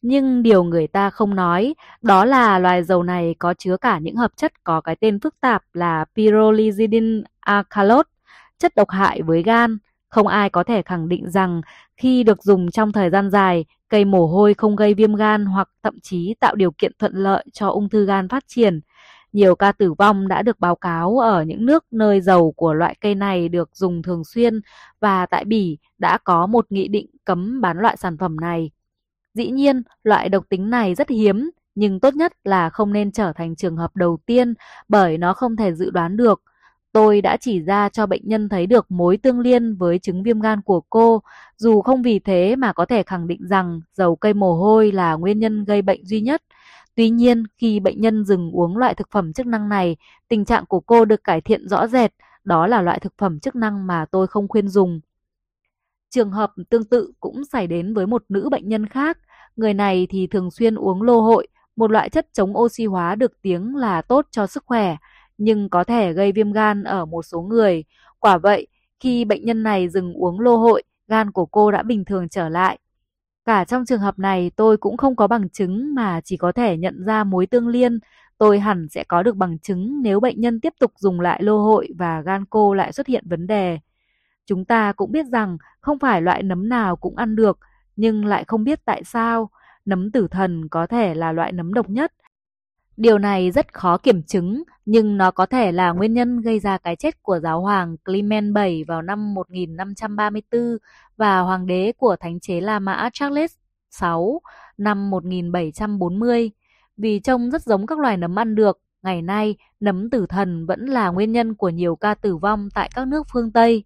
Nhưng điều người ta không nói đó là loài dầu này có chứa cả những hợp chất có cái tên phức tạp là pyrrolizidin alkaloid, chất độc hại với gan. Không ai có thể khẳng định rằng khi được dùng trong thời gian dài, cây mồ hôi không gây viêm gan hoặc thậm chí tạo điều kiện thuận lợi cho ung thư gan phát triển. Nhiều ca tử vong đã được báo cáo ở những nước nơi dầu của loại cây này được dùng thường xuyên, và tại Bỉ đã có một nghị định cấm bán loại sản phẩm này. Dĩ nhiên, loại độc tính này rất hiếm, nhưng tốt nhất là không nên trở thành trường hợp đầu tiên bởi nó không thể dự đoán được. Tôi đã chỉ ra cho bệnh nhân thấy được mối tương liên với chứng viêm gan của cô, dù không vì thế mà có thể khẳng định rằng dầu cây mồ hôi là nguyên nhân gây bệnh duy nhất. Tuy nhiên, khi bệnh nhân dừng uống loại thực phẩm chức năng này, tình trạng của cô được cải thiện rõ rệt. Đó là loại thực phẩm chức năng mà tôi không khuyên dùng. Trường hợp tương tự cũng xảy đến với một nữ bệnh nhân khác. Người này thì thường xuyên uống lô hội, một loại chất chống oxy hóa được tiếng là tốt cho sức khỏe, nhưng có thể gây viêm gan ở một số người. Quả vậy, khi bệnh nhân này dừng uống lô hội, gan của cô đã bình thường trở lại. Cả trong trường hợp này tôi cũng không có bằng chứng mà chỉ có thể nhận ra mối tương liên. Tôi hẳn sẽ có được bằng chứng nếu bệnh nhân tiếp tục dùng lại lô hội và gan cô lại xuất hiện vấn đề. Chúng ta cũng biết rằng không phải loại nấm nào cũng ăn được, nhưng lại không biết tại sao nấm tử thần có thể là loại nấm độc nhất. Điều này rất khó kiểm chứng, nhưng nó có thể là nguyên nhân gây ra cái chết của giáo hoàng Clement đệ bảy vào năm một nghìn năm trăm ba mươi tư và hoàng đế của thánh chế La Mã Charles đệ sáu năm một nghìn bảy trăm bốn mươi. Vì trông rất giống các loài nấm ăn được, ngày nay nấm tử thần vẫn là nguyên nhân của nhiều ca tử vong tại các nước phương Tây.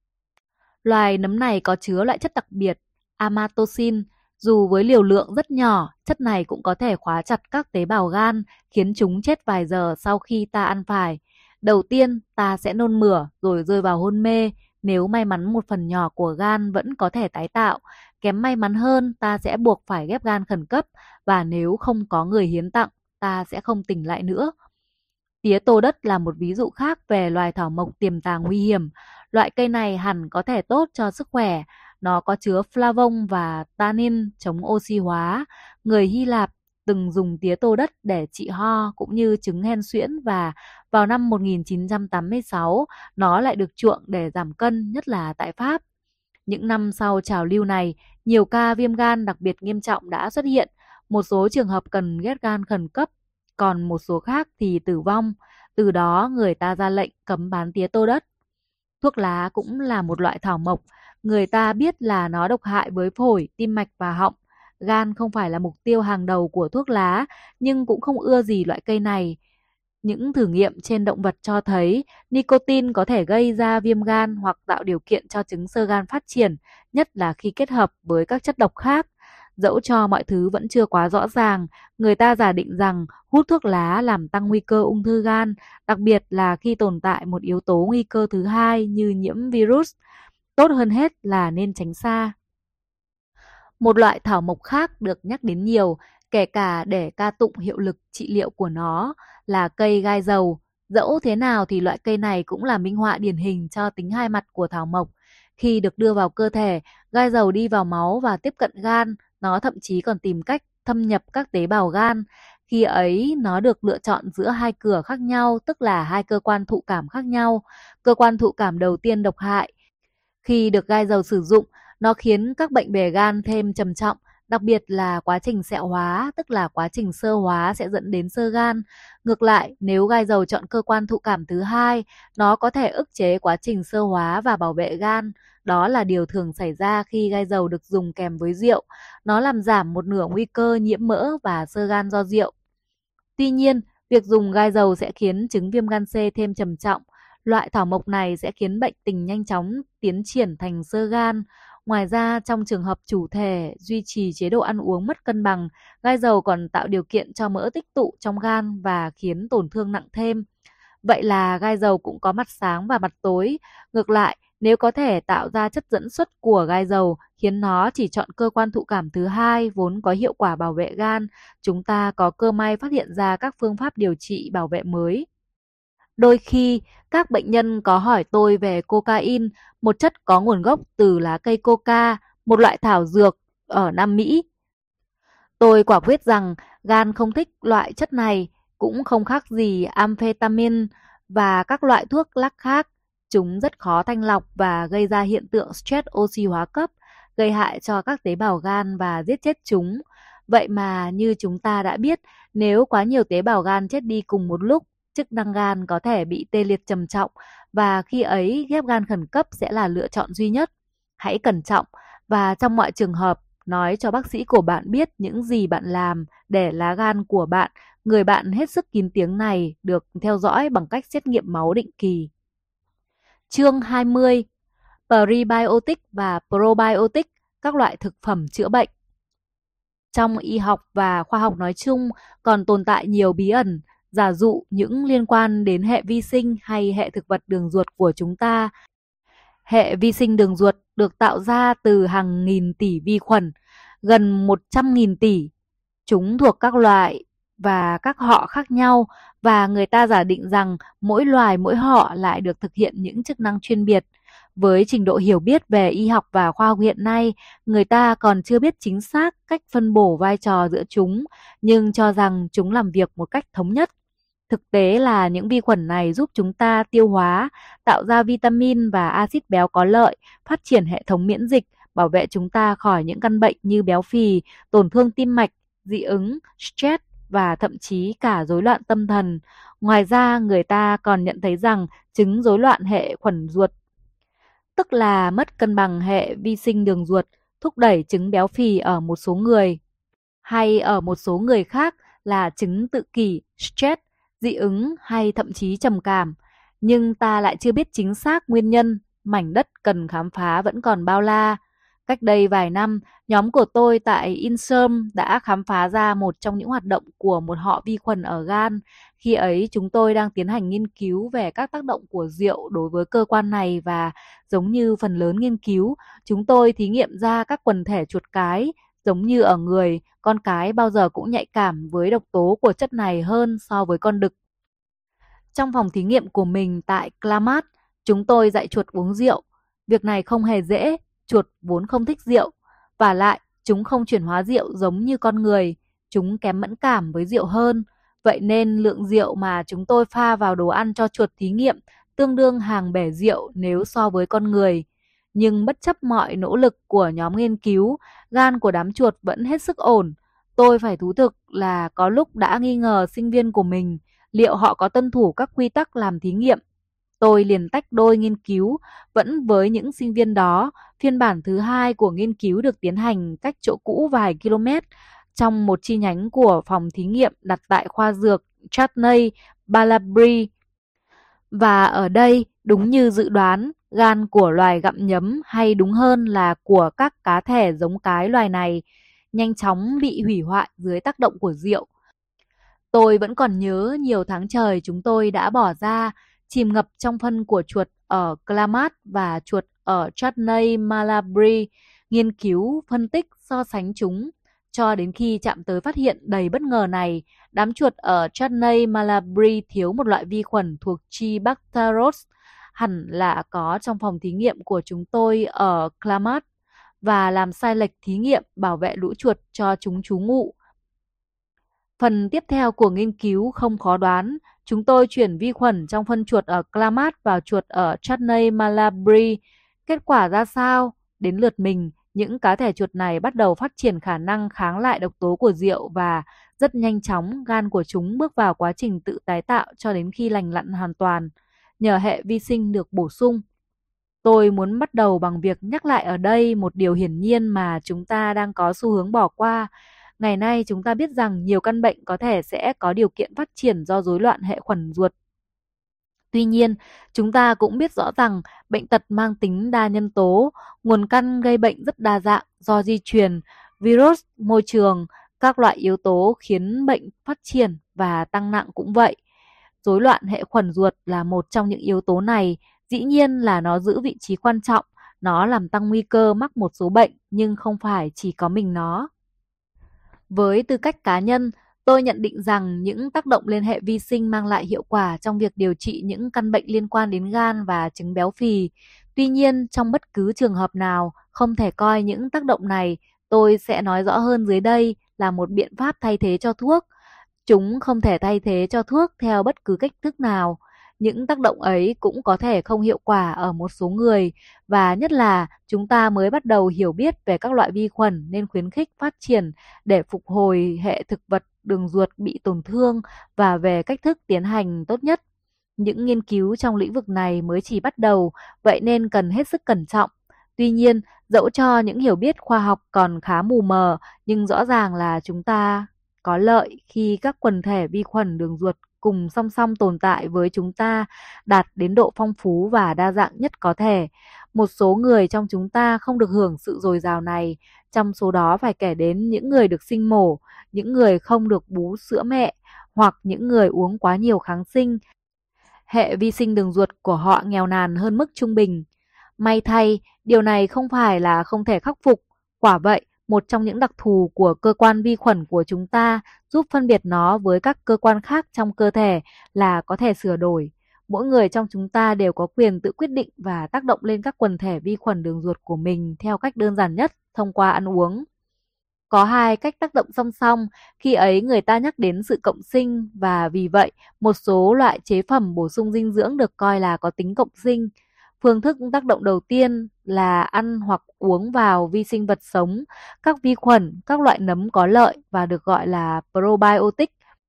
Loài nấm này có chứa loại chất đặc biệt, amatoxin. Dù với liều lượng rất nhỏ, chất này cũng có thể khóa chặt các tế bào gan, khiến chúng chết vài giờ sau khi ta ăn phải. Đầu tiên, ta sẽ nôn mửa rồi rơi vào hôn mê. Nếu may mắn một phần nhỏ của gan vẫn có thể tái tạo, kém may mắn hơn ta sẽ buộc phải ghép gan khẩn cấp, và nếu không có người hiến tặng, ta sẽ không tỉnh lại nữa. Tía tô đất là một ví dụ khác về loài thảo mộc tiềm tàng nguy hiểm. Loại cây này hẳn có thể tốt cho sức khỏe. Nó có chứa flavon và tannin chống oxy hóa. Người Hy Lạp từng dùng tía tô đất để trị ho cũng như chứng hen suyễn, và vào năm một nghìn chín trăm tám mươi sáu, nó lại được chuộng để giảm cân, nhất là tại Pháp. Những năm sau trào lưu này, nhiều ca viêm gan đặc biệt nghiêm trọng đã xuất hiện. Một số trường hợp cần ghép gan khẩn cấp, còn một số khác thì tử vong. Từ đó người ta ra lệnh cấm bán tía tô đất. Thuốc lá cũng là một loại thảo mộc. Người ta biết là nó độc hại với phổi, tim mạch và họng. Gan không phải là mục tiêu hàng đầu của thuốc lá, nhưng cũng không ưa gì loại cây này. Những thử nghiệm trên động vật cho thấy nicotine có thể gây ra viêm gan hoặc tạo điều kiện cho chứng xơ gan phát triển, nhất là khi kết hợp với các chất độc khác. Dẫu cho mọi thứ vẫn chưa quá rõ ràng, người ta giả định rằng hút thuốc lá làm tăng nguy cơ ung thư gan, đặc biệt là khi tồn tại một yếu tố nguy cơ thứ hai như nhiễm virus. Tốt hơn hết là nên tránh xa. Một loại thảo mộc khác được nhắc đến nhiều, kể cả để ca tụng hiệu lực trị liệu của nó, là cây gai dầu. Dẫu thế nào thì loại cây này cũng là minh họa điển hình cho tính hai mặt của thảo mộc. Khi được đưa vào cơ thể, gai dầu đi vào máu và tiếp cận gan, nó thậm chí còn tìm cách thâm nhập các tế bào gan. Khi ấy, nó được lựa chọn giữa hai cửa khác nhau, tức là hai cơ quan thụ cảm khác nhau. Cơ quan thụ cảm đầu tiên độc hại. Khi được gai dầu sử dụng, nó khiến các bệnh về gan thêm trầm trọng, đặc biệt là quá trình sẹo hóa, tức là quá trình xơ hóa sẽ dẫn đến xơ gan. Ngược lại, nếu gai dầu chọn cơ quan thụ cảm thứ hai, nó có thể ức chế quá trình xơ hóa và bảo vệ gan. Đó là điều thường xảy ra khi gai dầu được dùng kèm với rượu. Nó làm giảm một nửa nguy cơ nhiễm mỡ và xơ gan do rượu. Tuy nhiên, việc dùng gai dầu sẽ khiến chứng viêm gan C thêm trầm trọng. Loại thảo mộc này sẽ khiến bệnh tình nhanh chóng tiến triển thành xơ gan. Ngoài ra, trong trường hợp chủ thể duy trì chế độ ăn uống mất cân bằng, gai dầu còn tạo điều kiện cho mỡ tích tụ trong gan và khiến tổn thương nặng thêm. Vậy là gai dầu cũng có mặt sáng và mặt tối. Ngược lại, nếu có thể tạo ra chất dẫn xuất của gai dầu khiến nó chỉ chọn cơ quan thụ cảm thứ hai vốn có hiệu quả bảo vệ gan, chúng ta có cơ may phát hiện ra các phương pháp điều trị bảo vệ mới. Đôi khi, các bệnh nhân có hỏi tôi về cocaine, một chất có nguồn gốc từ lá cây coca, một loại thảo dược ở Nam Mỹ. Tôi quả quyết rằng gan không thích loại chất này, cũng không khác gì amphetamine và các loại thuốc lắc khác. Chúng rất khó thanh lọc và gây ra hiện tượng stress oxy hóa cấp, gây hại cho các tế bào gan và giết chết chúng. Vậy mà như chúng ta đã biết, nếu quá nhiều tế bào gan chết đi cùng một lúc, chức năng gan có thể bị tê liệt trầm trọng và khi ấy ghép gan khẩn cấp sẽ là lựa chọn duy nhất. Hãy cẩn trọng và trong mọi trường hợp nói cho bác sĩ của bạn biết những gì bạn làm để lá gan của bạn, người bạn hết sức kín tiếng này, được theo dõi bằng cách xét nghiệm máu định kỳ. Chương hai mươi. Prebiotic và probiotic, các loại thực phẩm chữa bệnh. Trong y học và khoa học nói chung còn tồn tại nhiều bí ẩn, giả dụ những liên quan đến hệ vi sinh hay hệ thực vật đường ruột của chúng ta. Hệ vi sinh đường ruột được tạo ra từ hàng nghìn tỷ vi khuẩn, gần một trăm nghìn tỷ. Chúng thuộc các loại và các họ khác nhau và người ta giả định rằng mỗi loài mỗi họ lại được thực hiện những chức năng chuyên biệt. Với trình độ hiểu biết về y học và khoa học hiện nay, người ta còn chưa biết chính xác cách phân bổ vai trò giữa chúng, nhưng cho rằng chúng làm việc một cách thống nhất. Thực tế là những vi khuẩn này giúp chúng ta tiêu hóa, tạo ra vitamin và axit béo có lợi, phát triển hệ thống miễn dịch, bảo vệ chúng ta khỏi những căn bệnh như béo phì, tổn thương tim mạch, dị ứng, stress và thậm chí cả rối loạn tâm thần. Ngoài ra, người ta còn nhận thấy rằng chứng rối loạn hệ khuẩn ruột, tức là mất cân bằng hệ vi sinh đường ruột, thúc đẩy chứng béo phì ở một số người, hay ở một số người khác là chứng tự kỷ, stress, dị ứng hay thậm chí trầm cảm. Nhưng ta lại chưa biết chính xác nguyên nhân, mảnh đất cần khám phá vẫn còn bao la. Cách đây vài năm, nhóm của tôi tại INSERM đã khám phá ra một trong những hoạt động của một họ vi khuẩn ở gan. Khi ấy chúng tôi đang tiến hành nghiên cứu về các tác động của rượu đối với cơ quan này và giống như phần lớn nghiên cứu, chúng tôi thí nghiệm ra các quần thể chuột cái. Giống như ở người, con cái bao giờ cũng nhạy cảm với độc tố của chất này hơn so với con đực. Trong phòng thí nghiệm của mình tại Klamath, chúng tôi dạy chuột uống rượu. Việc này không hề dễ, chuột vốn không thích rượu. Và lại, chúng không chuyển hóa rượu giống như con người, chúng kém mẫn cảm với rượu hơn. Vậy nên lượng rượu mà chúng tôi pha vào đồ ăn cho chuột thí nghiệm tương đương hàng bể rượu nếu so với con người. Nhưng bất chấp mọi nỗ lực của nhóm nghiên cứu, gan của đám chuột vẫn hết sức ổn. Tôi phải thú thực là có lúc đã nghi ngờ sinh viên của mình, liệu họ có tuân thủ các quy tắc làm thí nghiệm. Tôi liền tách đôi nghiên cứu, vẫn với những sinh viên đó, phiên bản thứ hai của nghiên cứu được tiến hành cách chỗ cũ vài km, trong một chi nhánh của phòng thí nghiệm đặt tại khoa dược Chatney Balabri. Và ở đây, đúng như dự đoán, gan của loài gặm nhấm, hay đúng hơn là của các cá thể giống cái loài này, nhanh chóng bị hủy hoại dưới tác động của rượu. Tôi vẫn còn nhớ nhiều tháng trời chúng tôi đã bỏ ra, chìm ngập trong phân của chuột ở Klamath và chuột ở Chatney Malabry, nghiên cứu, phân tích, so sánh chúng. Cho đến khi chạm tới phát hiện đầy bất ngờ này, đám chuột ở Chatney Malabry thiếu một loại vi khuẩn thuộc chi Bacteros, hẳn là có trong phòng thí nghiệm của chúng tôi ở Klamath, và làm sai lệch thí nghiệm bảo vệ lũ chuột cho chúng trú ngụ. Phần tiếp theo của nghiên cứu không khó đoán, chúng tôi chuyển vi khuẩn trong phân chuột ở Klamath vào chuột ở Chatney Malabry. Kết quả ra sao? Đến lượt mình, những cá thể chuột này bắt đầu phát triển khả năng kháng lại độc tố của rượu và rất nhanh chóng gan của chúng bước vào quá trình tự tái tạo cho đến khi lành lặn hoàn toàn, nhờ hệ vi sinh được bổ sung. Tôi muốn bắt đầu bằng việc nhắc lại ở đây một điều hiển nhiên mà chúng ta đang có xu hướng bỏ qua. Ngày nay chúng ta biết rằng nhiều căn bệnh có thể sẽ có điều kiện phát triển do rối loạn hệ khuẩn ruột. Tuy nhiên, chúng ta cũng biết rõ rằng bệnh tật mang tính đa nhân tố, nguồn căn gây bệnh rất đa dạng do di truyền, virus, môi trường, các loại yếu tố khiến bệnh phát triển và tăng nặng cũng vậy. Rối loạn hệ khuẩn ruột là một trong những yếu tố này, dĩ nhiên là nó giữ vị trí quan trọng, nó làm tăng nguy cơ mắc một số bệnh nhưng không phải chỉ có mình nó. Với tư cách cá nhân, tôi nhận định rằng những tác động lên hệ vi sinh mang lại hiệu quả trong việc điều trị những căn bệnh liên quan đến gan và chứng béo phì. Tuy nhiên, trong bất cứ trường hợp nào, không thể coi những tác động này Tôi sẽ nói rõ hơn dưới đây là một biện pháp thay thế cho thuốc. Chúng không thể thay thế cho thuốc theo bất cứ cách thức nào. Những tác động ấy cũng có thể không hiệu quả ở một số người, và nhất là chúng ta mới bắt đầu hiểu biết về các loại vi khuẩn nên khuyến khích phát triển để phục hồi hệ thực vật đường ruột bị tổn thương và về cách thức tiến hành tốt nhất. Những nghiên cứu trong lĩnh vực này mới chỉ bắt đầu, vậy nên cần hết sức cẩn trọng. Tuy nhiên, dẫu cho những hiểu biết khoa học còn khá mù mờ, nhưng rõ ràng là chúng ta có lợi khi các quần thể vi khuẩn đường ruột cùng song song tồn tại với chúng ta, đạt đến độ phong phú và đa dạng nhất có thể. Một số người trong chúng ta không được hưởng sự dồi dào này, trong số đó phải kể đến những người được sinh mổ, những người không được bú sữa mẹ, hoặc những người uống quá nhiều kháng sinh. Hệ vi sinh đường ruột của họ nghèo nàn hơn mức trung bình. May thay, điều này không phải là không thể khắc phục. Quả vậy, một trong những đặc thù của cơ quan vi khuẩn của chúng ta giúp phân biệt nó với các cơ quan khác trong cơ thể là có thể sửa đổi. Mỗi người trong chúng ta đều có quyền tự quyết định và tác động lên các quần thể vi khuẩn đường ruột của mình theo cách đơn giản nhất, thông qua ăn uống. Có hai cách tác động song song, khi ấy người ta nhắc đến sự cộng sinh, và vì vậy một số loại chế phẩm bổ sung dinh dưỡng được coi là có tính cộng sinh. Phương thức tác động đầu tiên là ăn hoặc uống vào vi sinh vật sống, các vi khuẩn, các loại nấm có lợi và được gọi là probiotic.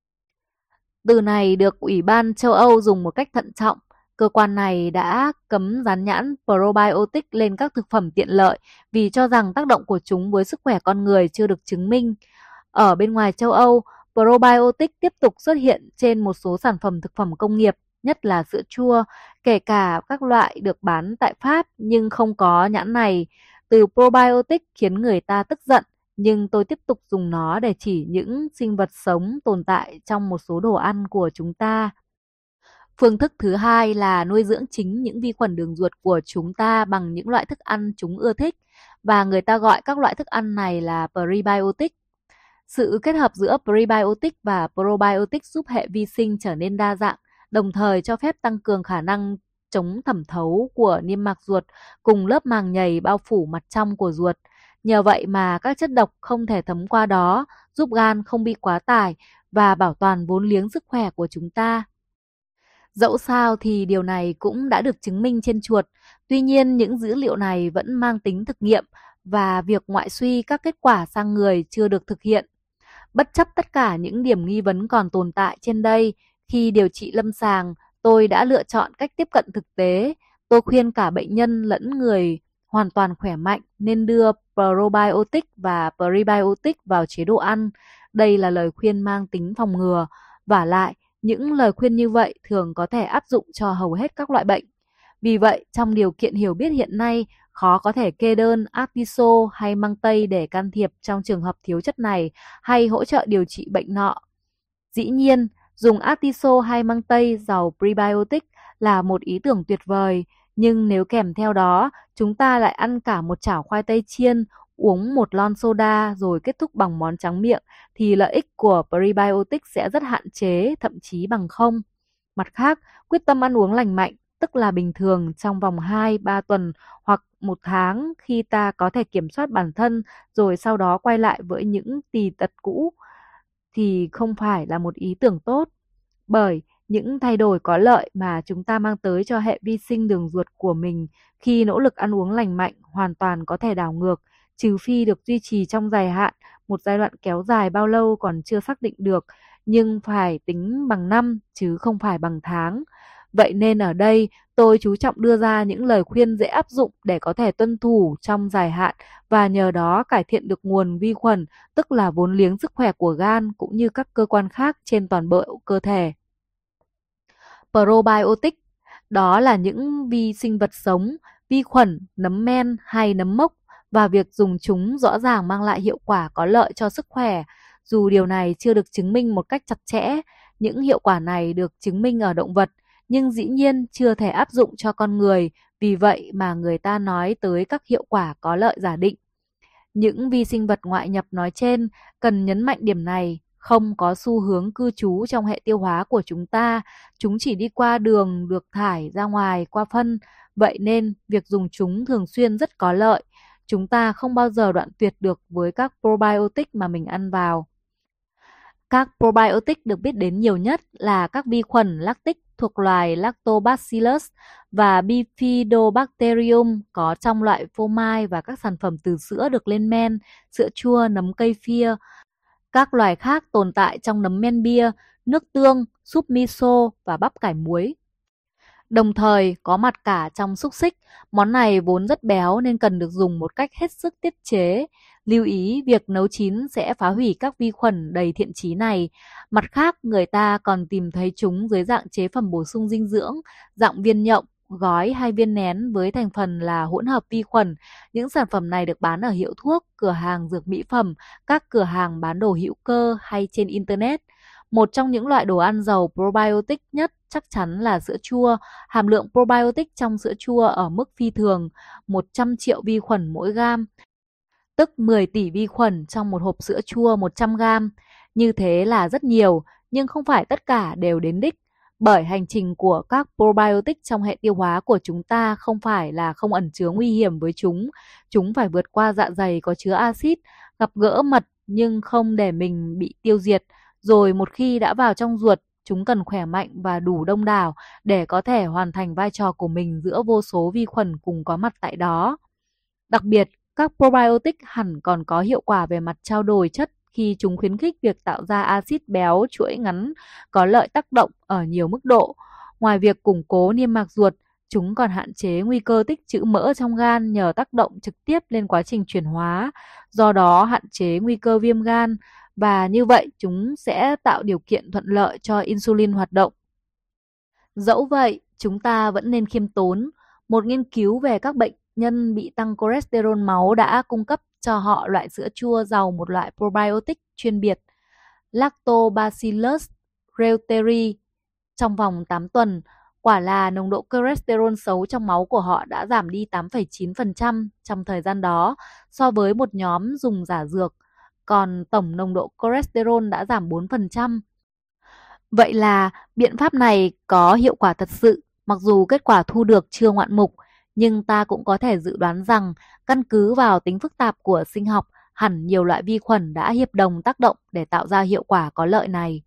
Từ này được Ủy ban châu Âu dùng một cách thận trọng. Cơ quan này đã cấm dán nhãn probiotic lên các thực phẩm tiện lợi vì cho rằng tác động của chúng với sức khỏe con người chưa được chứng minh. Ở bên ngoài châu Âu, probiotic tiếp tục xuất hiện trên một số sản phẩm thực phẩm công nghiệp, nhất là sữa chua, kể cả các loại được bán tại Pháp nhưng không có nhãn này. Từ probiotic khiến người ta tức giận, nhưng tôi tiếp tục dùng nó để chỉ những sinh vật sống tồn tại trong một số đồ ăn của chúng ta. Phương thức thứ hai là nuôi dưỡng chính những vi khuẩn đường ruột của chúng ta bằng những loại thức ăn chúng ưa thích, và người ta gọi các loại thức ăn này là prebiotic. Sự kết hợp giữa prebiotic và probiotic giúp hệ vi sinh trở nên đa dạng, đồng thời cho phép tăng cường khả năng chống thẩm thấu của niêm mạc ruột cùng lớp màng nhầy bao phủ mặt trong của ruột. Nhờ vậy mà các chất độc không thể thấm qua đó, giúp gan không bị quá tải và bảo toàn vốn liếng sức khỏe của chúng ta. Dẫu sao thì điều này cũng đã được chứng minh trên chuột, tuy nhiên những dữ liệu này vẫn mang tính thực nghiệm và việc ngoại suy các kết quả sang người chưa được thực hiện. Bất chấp tất cả những điểm nghi vấn còn tồn tại trên đây, khi điều trị lâm sàng, tôi đã lựa chọn cách tiếp cận thực tế. Tôi khuyên cả bệnh nhân lẫn người hoàn toàn khỏe mạnh nên đưa probiotic và prebiotic vào chế độ ăn. Đây là lời khuyên mang tính phòng ngừa. Vả lại, những lời khuyên như vậy thường có thể áp dụng cho hầu hết các loại bệnh. Vì vậy, trong điều kiện hiểu biết hiện nay, khó có thể kê đơn Artiso hay măng tây để can thiệp trong trường hợp thiếu chất này hay hỗ trợ điều trị bệnh nọ. Dĩ nhiên, dùng Artiso hay măng tây giàu prebiotic là một ý tưởng tuyệt vời, nhưng nếu kèm theo đó, chúng ta lại ăn cả một chảo khoai tây chiên, uống một lon soda rồi kết thúc bằng món tráng miệng, thì lợi ích của prebiotic sẽ rất hạn chế, thậm chí bằng không. Mặt khác, quyết tâm ăn uống lành mạnh, tức là bình thường trong vòng hai ba tuần hoặc một tháng khi ta có thể kiểm soát bản thân rồi sau đó quay lại với những tì tật cũ, thì không phải là một ý tưởng tốt. Bởi những thay đổi có lợi mà chúng ta mang tới cho hệ vi sinh đường ruột của mình khi nỗ lực ăn uống lành mạnh hoàn toàn có thể đảo ngược, trừ phi được duy trì trong dài hạn, một giai đoạn kéo dài bao lâu còn chưa xác định được, nhưng phải tính bằng năm chứ không phải bằng tháng. Vậy nên ở đây tôi chú trọng đưa ra những lời khuyên dễ áp dụng để có thể tuân thủ trong dài hạn và nhờ đó cải thiện được nguồn vi khuẩn, tức là vốn liếng sức khỏe của gan cũng như các cơ quan khác trên toàn bộ cơ thể. Probiotic, đó là những vi sinh vật sống, vi khuẩn, nấm men hay nấm mốc, và việc dùng chúng rõ ràng mang lại hiệu quả có lợi cho sức khỏe. Dù điều này chưa được chứng minh một cách chặt chẽ, những hiệu quả này được chứng minh ở động vật, nhưng dĩ nhiên chưa thể áp dụng cho con người, vì vậy mà người ta nói tới các hiệu quả có lợi giả định. Những vi sinh vật ngoại nhập nói trên cần nhấn mạnh điểm này, không có xu hướng cư trú trong hệ tiêu hóa của chúng ta, chúng chỉ đi qua đường được thải ra ngoài qua phân, vậy nên việc dùng chúng thường xuyên rất có lợi. chúng ta không bao giờ đoạn tuyệt được với các probiotic mà mình ăn vào. Các probiotic được biết đến nhiều nhất là các vi khuẩn lactic thuộc loài Lactobacillus và Bifidobacterium có trong loại phô mai và các sản phẩm từ sữa được lên men, sữa chua, nấm cây phia. Các loài khác tồn tại trong nấm men bia, nước tương, súp miso và bắp cải muối. Đồng thời có mặt cả trong xúc xích, món này vốn rất béo nên cần được dùng một cách hết sức tiết chế. Lưu ý việc nấu chín sẽ phá hủy các vi khuẩn đầy thiện chí này. Mặt khác, người ta còn tìm thấy chúng dưới dạng chế phẩm bổ sung dinh dưỡng, dạng viên nhộng, gói hay viên nén với thành phần là hỗn hợp vi khuẩn. Những sản phẩm này được bán ở hiệu thuốc, cửa hàng dược mỹ phẩm, các cửa hàng bán đồ hữu cơ hay trên Internet. Một trong những loại đồ ăn giàu probiotic nhất chắc chắn là sữa chua. Hàm lượng probiotic trong sữa chua ở mức phi thường, một trăm triệu vi khuẩn mỗi gam, tức mười tỷ vi khuẩn trong một hộp sữa chua một trăm gam. Như thế là rất nhiều, nhưng không phải tất cả đều đến đích, bởi hành trình của các probiotic trong hệ tiêu hóa của chúng ta không phải là không ẩn chứa nguy hiểm với chúng. Chúng phải vượt qua dạ dày có chứa axit, gặp gỡ mật nhưng không để mình bị tiêu diệt. Rồi một khi đã vào trong ruột, chúng cần khỏe mạnh và đủ đông đảo để có thể hoàn thành vai trò của mình giữa vô số vi khuẩn cùng có mặt tại đó. Đặc biệt, các probiotic hẳn còn có hiệu quả về mặt trao đổi chất khi chúng khuyến khích việc tạo ra axit béo chuỗi ngắn có lợi tác động ở nhiều mức độ. Ngoài việc củng cố niêm mạc ruột, chúng còn hạn chế nguy cơ tích trữ mỡ trong gan nhờ tác động trực tiếp lên quá trình chuyển hóa, do đó hạn chế nguy cơ viêm gan, và như vậy chúng sẽ tạo điều kiện thuận lợi cho insulin hoạt động. Dẫu vậy, chúng ta vẫn nên khiêm tốn. Một nghiên cứu về các bệnh nhân bị tăng cholesterol máu đã cung cấp cho họ loại sữa chua giàu một loại probiotic chuyên biệt, Lactobacillus reuteri. Trong vòng tám tuần, quả là nồng độ cholesterol xấu trong máu của họ đã giảm đi tám phẩy chín phần trăm trong thời gian đó so với một nhóm dùng giả dược, còn tổng nồng độ cholesterol đã giảm bốn phần trăm. Vậy là biện pháp này có hiệu quả thật sự, mặc dù kết quả thu được chưa ngoạn mục, nhưng ta cũng có thể dự đoán rằng căn cứ vào tính phức tạp của sinh học, hẳn nhiều loại vi khuẩn đã hiệp đồng tác động để tạo ra hiệu quả có lợi này.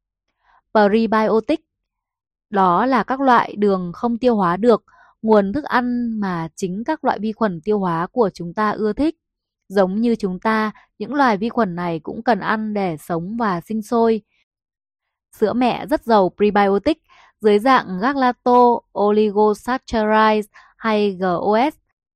Prebiotic, đó là các loại đường không tiêu hóa được, nguồn thức ăn mà chính các loại vi khuẩn tiêu hóa của chúng ta ưa thích. Giống như chúng ta, những loài vi khuẩn này cũng cần ăn để sống và sinh sôi. Sữa mẹ rất giàu prebiotic dưới dạng galacto oligosaccharides hay giê o ét.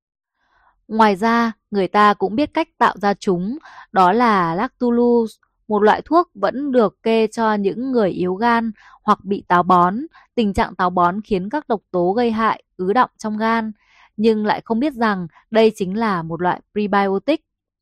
Ngoài ra, người ta cũng biết cách tạo ra chúng, đó là lactulose, một loại thuốc vẫn được kê cho những người yếu gan hoặc bị táo bón. Tình trạng táo bón khiến các độc tố gây hại ứ đọng trong gan, nhưng lại không biết rằng đây chính là một loại prebiotic.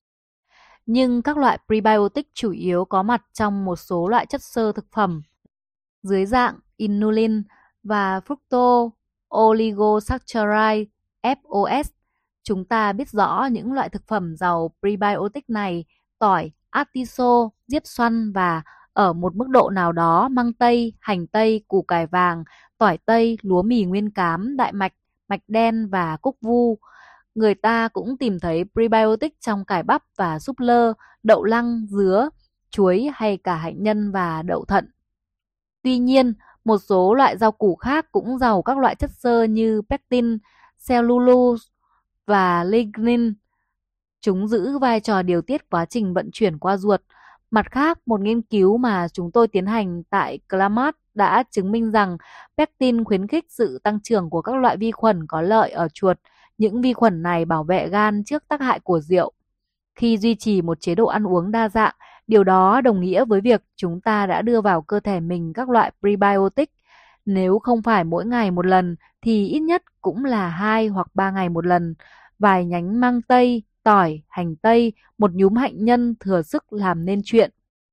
Nhưng các loại prebiotic chủ yếu có mặt trong một số loại chất xơ thực phẩm dưới dạng inulin và fructose oligosaccharide ép o ét. Chúng ta biết rõ những loại thực phẩm giàu prebiotic này: tỏi, atiso, diếp xoăn và ở một mức độ nào đó măng tây, hành tây, củ cải vàng, tỏi tây, lúa mì nguyên cám, đại mạch, mạch đen và cúc vu. Người ta cũng tìm thấy prebiotic trong cải bắp và súp lơ, đậu lăng, dứa, chuối hay cả hạnh nhân và đậu thận. Tuy nhiên, một số loại rau củ khác cũng giàu các loại chất xơ như pectin, cellulose và lignin. Chúng giữ vai trò điều tiết quá trình vận chuyển qua ruột. Mặt khác, một nghiên cứu mà chúng tôi tiến hành tại Clamart đã chứng minh rằng pectin khuyến khích sự tăng trưởng của các loại vi khuẩn có lợi ở chuột. Những vi khuẩn này bảo vệ gan trước tác hại của rượu. Khi duy trì một chế độ ăn uống đa dạng, điều đó đồng nghĩa với việc chúng ta đã đưa vào cơ thể mình các loại prebiotic. Nếu không phải mỗi ngày một lần, thì ít nhất cũng là hai hoặc ba ngày một lần. Vài nhánh măng tây, tỏi, hành tây, một nhúm hạnh nhân thừa sức làm nên chuyện.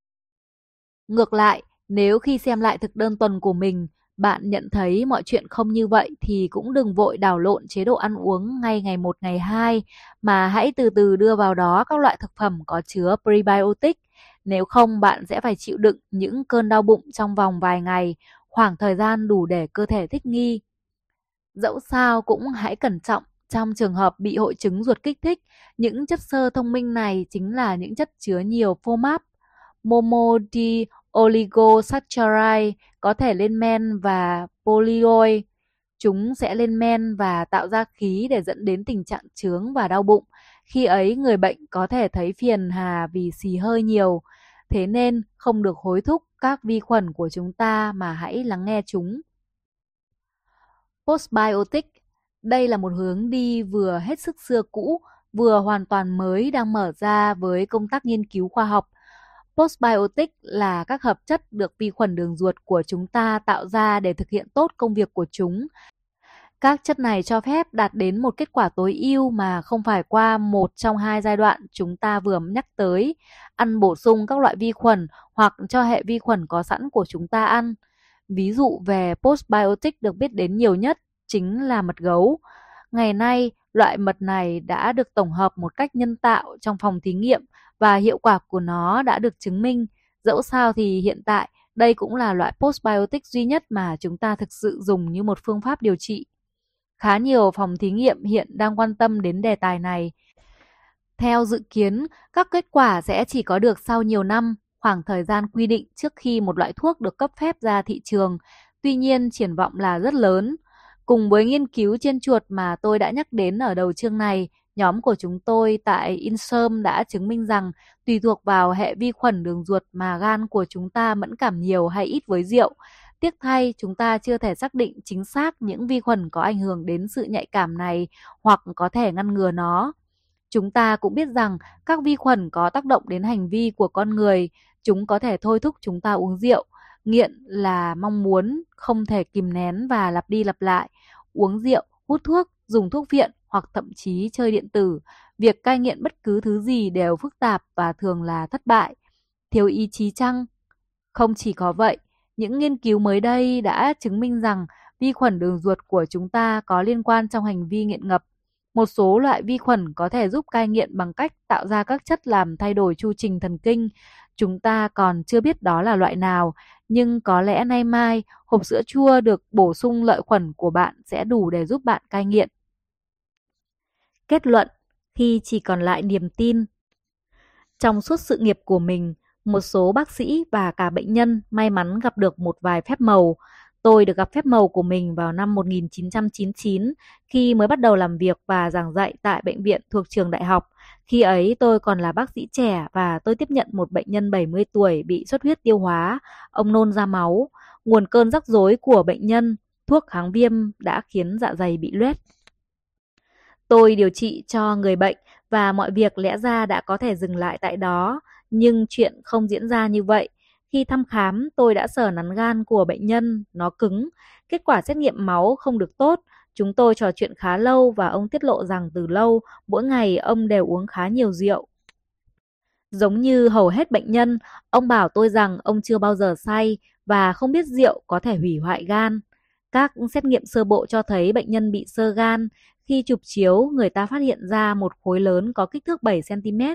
Ngược lại, nếu khi xem lại thực đơn tuần của mình, bạn nhận thấy mọi chuyện không như vậy thì cũng đừng vội đảo lộn chế độ ăn uống ngay ngày một ngày hai, mà hãy từ từ đưa vào đó các loại thực phẩm có chứa prebiotic. Nếu không, bạn sẽ phải chịu đựng những cơn đau bụng trong vòng vài ngày, khoảng thời gian đủ để cơ thể thích nghi. Dẫu sao cũng hãy cẩn trọng Trong trường hợp bị hội chứng ruột kích thích, những chất xơ thông minh này chính là những chất chứa nhiều phô máp, monodeoxyribonucleic có thể lên men và polyoid. Chúng sẽ lên men và tạo ra khí để dẫn đến tình trạng chướng và đau bụng. Khi ấy người bệnh có thể thấy phiền hà vì xì hơi nhiều. Thế nên không được hối thúc các vi khuẩn của chúng ta mà hãy lắng nghe chúng. Postbiotic. Đây là một hướng đi vừa hết sức xưa cũ, vừa hoàn toàn mới đang mở ra với công tác nghiên cứu khoa học. Postbiotic là các hợp chất được vi khuẩn đường ruột của chúng ta tạo ra để thực hiện tốt công việc của chúng. Các chất này cho phép đạt đến một kết quả tối ưu mà không phải qua một trong hai giai đoạn chúng ta vừa nhắc tới, ăn bổ sung các loại vi khuẩn hoặc cho hệ vi khuẩn có sẵn của chúng ta ăn. Ví dụ về postbiotic được biết đến nhiều nhất chính là mật gấu. Ngày nay, loại mật này đã được tổng hợp một cách nhân tạo trong phòng thí nghiệm và hiệu quả của nó đã được chứng minh. Dẫu sao thì hiện tại, đây cũng là loại postbiotic duy nhất mà chúng ta thực sự dùng như một phương pháp điều trị. Khá nhiều phòng thí nghiệm hiện đang quan tâm đến đề tài này. Theo dự kiến, các kết quả sẽ chỉ có được sau nhiều năm, khoảng thời gian quy định trước khi một loại thuốc được cấp phép ra thị trường. Tuy nhiên, triển vọng là rất lớn. Cùng với nghiên cứu trên chuột mà tôi đã nhắc đến ở đầu chương này, nhóm của chúng tôi tại INSERM đã chứng minh rằng tùy thuộc vào hệ vi khuẩn đường ruột mà gan của chúng ta mẫn cảm nhiều hay ít với rượu. Tiếc thay, chúng ta chưa thể xác định chính xác những vi khuẩn có ảnh hưởng đến sự nhạy cảm này hoặc có thể ngăn ngừa nó. Chúng ta cũng biết rằng các vi khuẩn có tác động đến hành vi của con người, chúng có thể thôi thúc chúng ta uống rượu. Nghiện là mong muốn không thể kìm nén và lặp đi lặp lại. Uống rượu, hút thuốc, dùng thuốc viện hoặc thậm chí chơi điện tử. Việc cai nghiện bất cứ thứ gì đều phức tạp và thường là thất bại. Thiếu ý chí chăng? Không chỉ có vậy, những nghiên cứu mới đây đã chứng minh rằng vi khuẩn đường ruột của chúng ta có liên quan trong hành vi nghiện ngập. Một số loại vi khuẩn có thể giúp cai nghiện bằng cách tạo ra các chất làm thay đổi chu trình thần kinh. Chúng ta còn chưa biết đó là loại nào, nhưng có lẽ nay mai, hộp sữa chua được bổ sung lợi khuẩn của bạn sẽ đủ để giúp bạn cai nghiện. Kết luận, khi chỉ còn lại niềm tin. Trong suốt sự nghiệp của mình, một số bác sĩ và cả bệnh nhân may mắn gặp được một vài phép màu. Tôi được gặp phép màu của mình vào năm một nghìn chín trăm chín mươi chín khi mới bắt đầu làm việc và giảng dạy tại bệnh viện thuộc trường đại học. Khi ấy tôi còn là bác sĩ trẻ và tôi tiếp nhận một bệnh nhân bảy mươi tuổi bị xuất huyết tiêu hóa, ông nôn ra máu. Nguồn cơn rắc rối của bệnh nhân, thuốc kháng viêm đã khiến dạ dày bị loét. Tôi điều trị cho người bệnh và mọi việc lẽ ra đã có thể dừng lại tại đó, nhưng chuyện không diễn ra như vậy. Khi thăm khám, tôi đã sờ nắn gan của bệnh nhân, nó cứng. Kết quả xét nghiệm máu không được tốt. Chúng tôi trò chuyện khá lâu và ông tiết lộ rằng từ lâu, mỗi ngày ông đều uống khá nhiều rượu. Giống như hầu hết bệnh nhân, ông bảo tôi rằng ông chưa bao giờ say và không biết rượu có thể hủy hoại gan. Các xét nghiệm sơ bộ cho thấy bệnh nhân bị xơ gan. Khi chụp chiếu, người ta phát hiện ra một khối lớn có kích thước bảy xăng ti mét.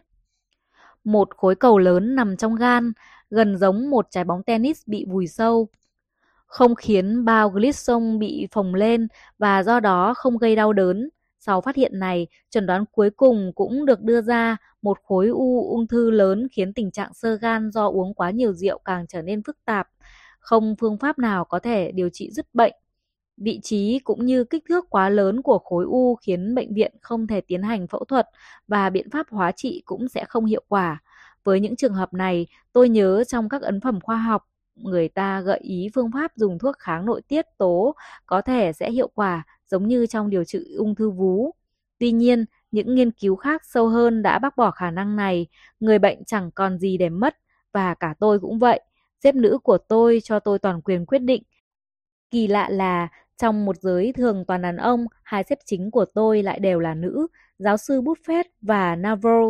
Một khối cầu lớn nằm trong gan, gần giống một trái bóng tennis bị vùi sâu. Không khiến bao glisson bị phồng lên và do đó không gây đau đớn. Sau phát hiện này, chẩn đoán cuối cùng cũng được đưa ra, một khối u ung thư lớn khiến tình trạng xơ gan do uống quá nhiều rượu càng trở nên phức tạp. Không phương pháp nào có thể điều trị dứt bệnh. Vị trí cũng như kích thước quá lớn của khối u khiến bệnh viện không thể tiến hành phẫu thuật và biện pháp hóa trị cũng sẽ không hiệu quả. Với những trường hợp này, tôi nhớ trong các ấn phẩm khoa học, người ta gợi ý phương pháp dùng thuốc kháng nội tiết tố có thể sẽ hiệu quả giống như trong điều trị ung thư vú. Tuy nhiên, những nghiên cứu khác sâu hơn đã bác bỏ khả năng này, người bệnh chẳng còn gì để mất và cả tôi cũng vậy. Sếp nữ của tôi cho tôi toàn quyền quyết định. Kỳ lạ là trong một giới thường toàn đàn ông, hai sếp chính của tôi lại đều là nữ, giáo sư Buffett và Navarro.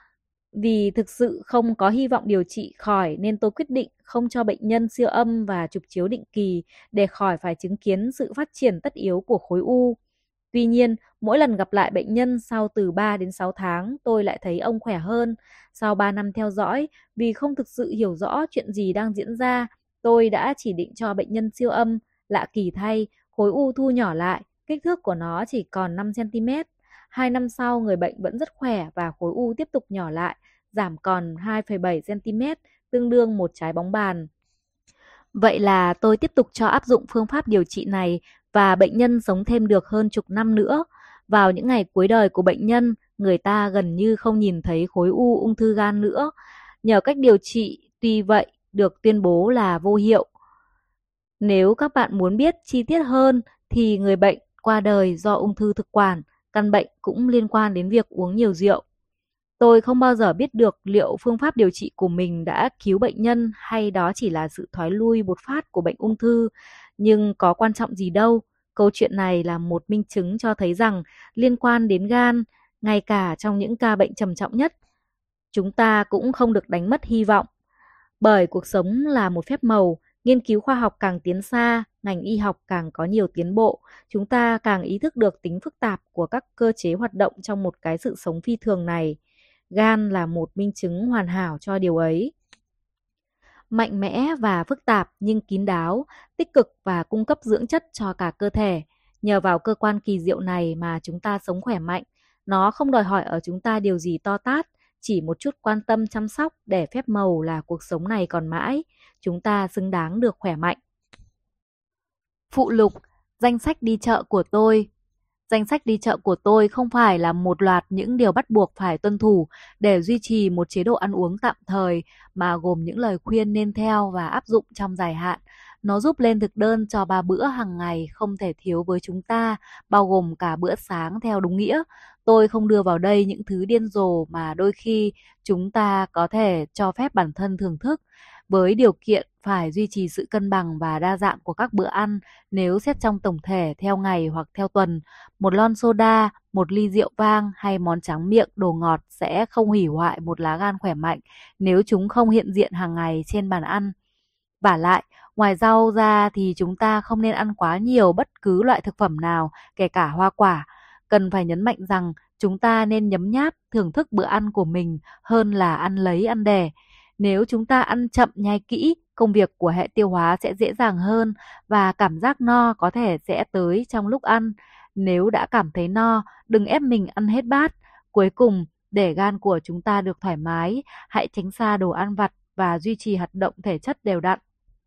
Vì thực sự không có hy vọng điều trị khỏi nên tôi quyết định không cho bệnh nhân siêu âm và chụp chiếu định kỳ để khỏi phải chứng kiến sự phát triển tất yếu của khối u. Tuy nhiên, mỗi lần gặp lại bệnh nhân sau từ ba đến sáu tháng, tôi lại thấy ông khỏe hơn. Sau ba năm theo dõi, vì không thực sự hiểu rõ chuyện gì đang diễn ra, tôi đã chỉ định cho bệnh nhân siêu âm. Lạ kỳ thay, khối u thu nhỏ lại, kích thước của nó chỉ còn năm xăng ti mét. Hai năm sau người bệnh vẫn rất khỏe và khối u tiếp tục nhỏ lại, giảm còn hai phẩy bảy xăng-ti-mét, tương đương một trái bóng bàn. Vậy là tôi tiếp tục cho áp dụng phương pháp điều trị này và bệnh nhân sống thêm được hơn chục năm nữa. Vào những ngày cuối đời của bệnh nhân, người ta gần như không nhìn thấy khối u ung thư gan nữa. Nhờ cách điều trị tuy vậy được tuyên bố là vô hiệu. Nếu các bạn muốn biết chi tiết hơn thì người bệnh qua đời do ung thư thực quản, căn bệnh cũng liên quan đến việc uống nhiều rượu. Tôi không bao giờ biết được liệu phương pháp điều trị của mình đã cứu bệnh nhân hay đó chỉ là sự thoái lui bột phát của bệnh ung thư, nhưng có quan trọng gì đâu. Câu chuyện này là một minh chứng cho thấy rằng liên quan đến gan, ngay cả trong những ca bệnh trầm trọng nhất, chúng ta cũng không được đánh mất hy vọng. Bởi cuộc sống là một phép màu, nghiên cứu khoa học càng tiến xa, ngành y học càng có nhiều tiến bộ, chúng ta càng ý thức được tính phức tạp của các cơ chế hoạt động trong một cái sự sống phi thường này. Gan là một minh chứng hoàn hảo cho điều ấy. Mạnh mẽ và phức tạp nhưng kín đáo, tích cực và cung cấp dưỡng chất cho cả cơ thể. Nhờ vào cơ quan kỳ diệu này mà chúng ta sống khỏe mạnh. Nó không đòi hỏi ở chúng ta điều gì to tát, chỉ một chút quan tâm chăm sóc để phép màu là cuộc sống này còn mãi. Chúng ta xứng đáng được khỏe mạnh. Phụ lục, danh sách đi chợ của tôi. Danh sách đi chợ của tôi không phải là một loạt những điều bắt buộc phải tuân thủ để duy trì một chế độ ăn uống tạm thời, mà gồm những lời khuyên nên theo và áp dụng trong dài hạn. Nó giúp lên thực đơn cho ba bữa hàng ngày không thể thiếu với chúng ta, bao gồm cả bữa sáng theo đúng nghĩa. Tôi không đưa vào đây những thứ điên rồ mà đôi khi chúng ta có thể cho phép bản thân thưởng thức, với điều kiện phải duy trì sự cân bằng và đa dạng của các bữa ăn. Nếu xét trong tổng thể theo ngày hoặc theo tuần, một lon soda, một ly rượu vang hay món tráng miệng đồ ngọt sẽ không hủy hoại một lá gan khỏe mạnh nếu chúng không hiện diện hàng ngày trên bàn ăn. Vả lại, ngoài rau ra thì chúng ta không nên ăn quá nhiều bất cứ loại thực phẩm nào, kể cả hoa quả. Cần phải nhấn mạnh rằng chúng ta nên nhấm nháp, thưởng thức bữa ăn của mình hơn là ăn lấy ăn đẻ. Nếu chúng ta ăn chậm nhai kỹ, công việc của hệ tiêu hóa sẽ dễ dàng hơn và cảm giác no có thể sẽ tới trong lúc ăn. Nếu đã cảm thấy no, đừng ép mình ăn hết bát. Cuối cùng, để gan của chúng ta được thoải mái, hãy tránh xa đồ ăn vặt và duy trì hoạt động thể chất đều đặn.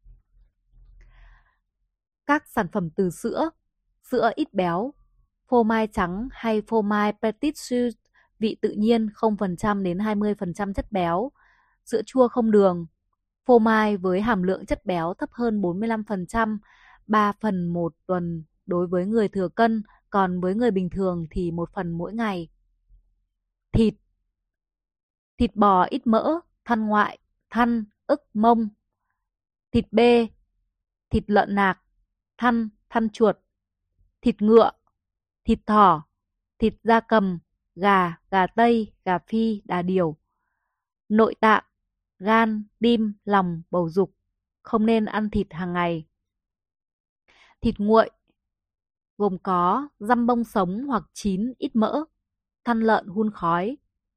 Các sản phẩm từ sữa, sữa ít béo, phô mai trắng hay phô mai petit sucre, vị tự nhiên không phần trăm đến hai mươi phần trăm chất béo, sữa chua không đường, phô mai với hàm lượng chất béo thấp hơn bốn mươi lăm phần trăm, ba phần một tuần đối với người thừa cân, còn với người bình thường thì một phần mỗi ngày. Thịt, thịt bò ít mỡ, thăn ngoại, thăn, ức, mông. Thịt bê, thịt lợn nạc, thăn, thăn chuột. Thịt ngựa, thịt thỏ, thịt gia cầm, gà, gà tây, gà phi, đà điểu. Nội tạng, gan, tim, lòng, bầu dục. Không nên ăn thịt hàng ngày. Thịt nguội, gồm có dăm bông sống hoặc chín ít mỡ, thăn lợn hun khói.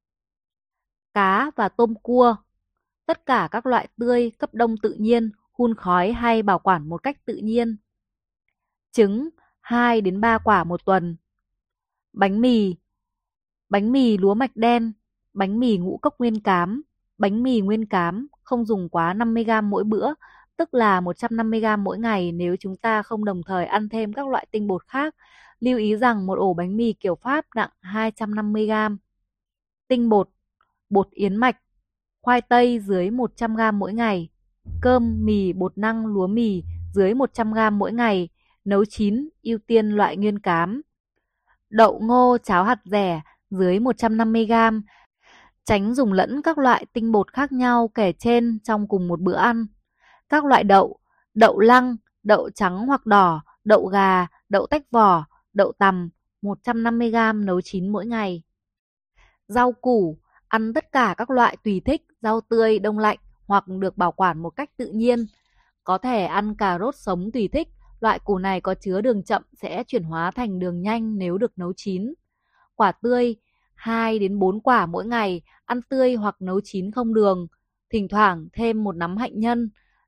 Cá và tôm cua, tất cả các loại tươi, cấp đông tự nhiên, hun khói hay bảo quản một cách tự nhiên. Trứng, hai đến ba quả một tuần. Bánh mì, bánh mì lúa mạch đen, bánh mì ngũ cốc nguyên cám, bánh mì nguyên cám không dùng quá năm mươi gam mỗi bữa, tức là một trăm năm mươi gam mỗi ngày nếu chúng ta không đồng thời ăn thêm các loại tinh bột khác. Lưu ý rằng một ổ bánh mì kiểu Pháp nặng hai trăm năm mươi gam. Tinh bột, bột yến mạch, khoai tây dưới một trăm gam mỗi ngày, cơm, mì, bột năng, lúa mì dưới một trăm gam mỗi ngày, nấu chín, ưu tiên loại nguyên cám. Đậu ngô, cháo hạt dẻ dưới một trăm năm mươi gam, tránh dùng lẫn các loại tinh bột khác nhau kể trên trong cùng một bữa ăn. Các loại đậu, đậu lăng, đậu trắng hoặc đỏ, đậu gà, đậu tách vỏ, đậu tằm, một trăm năm mươi gam nấu chín mỗi ngày. Rau củ, ăn tất cả các loại tùy thích, rau tươi, đông lạnh hoặc được bảo quản một cách tự nhiên. Có thể ăn cà rốt sống tùy thích, loại củ này có chứa đường chậm sẽ chuyển hóa thành đường nhanh nếu được nấu chín. Quả tươi, hai đến bốn quả mỗi ngày, ăn tươi hoặc nấu chín không đường. Thỉnh thoảng thêm một nắm hạnh nhân.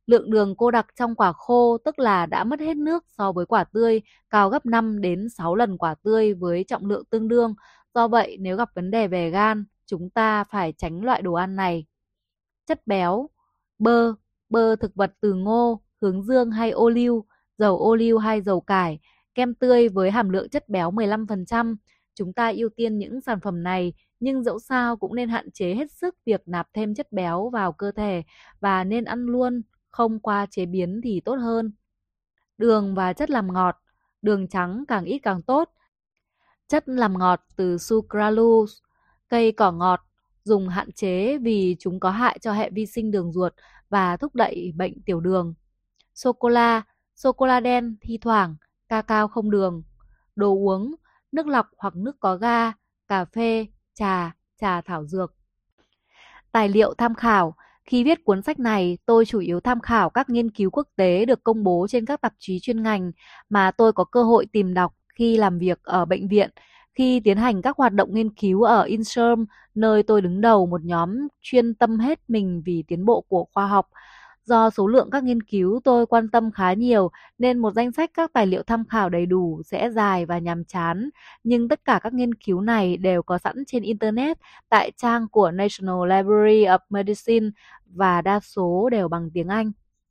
Lượng đường cô đặc trong quả khô tức là đã mất hết nước so với quả tươi, cao gấp năm đến sáu lần quả tươi với trọng lượng tương đương. Do vậy, nếu gặp vấn đề về gan, chúng ta phải tránh loại đồ ăn này. Chất béo, bơ, bơ thực vật từ ngô, hướng dương hay ô liu, dầu ô liu hay dầu cải, kem tươi với hàm lượng chất béo mười lăm phần trăm. Chúng ta ưu tiên những sản phẩm này, nhưng dẫu sao cũng nên hạn chế hết sức việc nạp thêm chất béo vào cơ thể và nên ăn luôn, không qua chế biến thì tốt hơn. Đường và chất làm ngọt, đường trắng càng ít càng tốt. Chất làm ngọt từ sucralose, cây cỏ ngọt, dùng hạn chế vì chúng có hại cho hệ vi sinh đường ruột và thúc đẩy bệnh tiểu đường. Sô-cô-la, sô-cô-la đen thi thoảng, cacao không đường. Đồ uống, nước lọc hoặc nước có ga, cà phê, trà, trà thảo dược. Tài liệu tham khảo. Khi viết cuốn sách này, tôi chủ yếu tham khảo các nghiên cứu quốc tế được công bố trên các tạp chí chuyên ngành mà tôi có cơ hội tìm đọc khi làm việc ở bệnh viện, khi tiến hành các hoạt động nghiên cứu ở INSERM, nơi tôi đứng đầu một nhóm chuyên tâm hết mình vì tiến bộ của khoa học. Do số lượng các nghiên cứu tôi quan tâm khá nhiều, nên một danh sách các tài liệu tham khảo đầy đủ sẽ dài và nhàm chán, nhưng tất cả các nghiên cứu này đều có sẵn trên Internet tại trang của National Library of Medicine và đa số đều bằng tiếng Anh.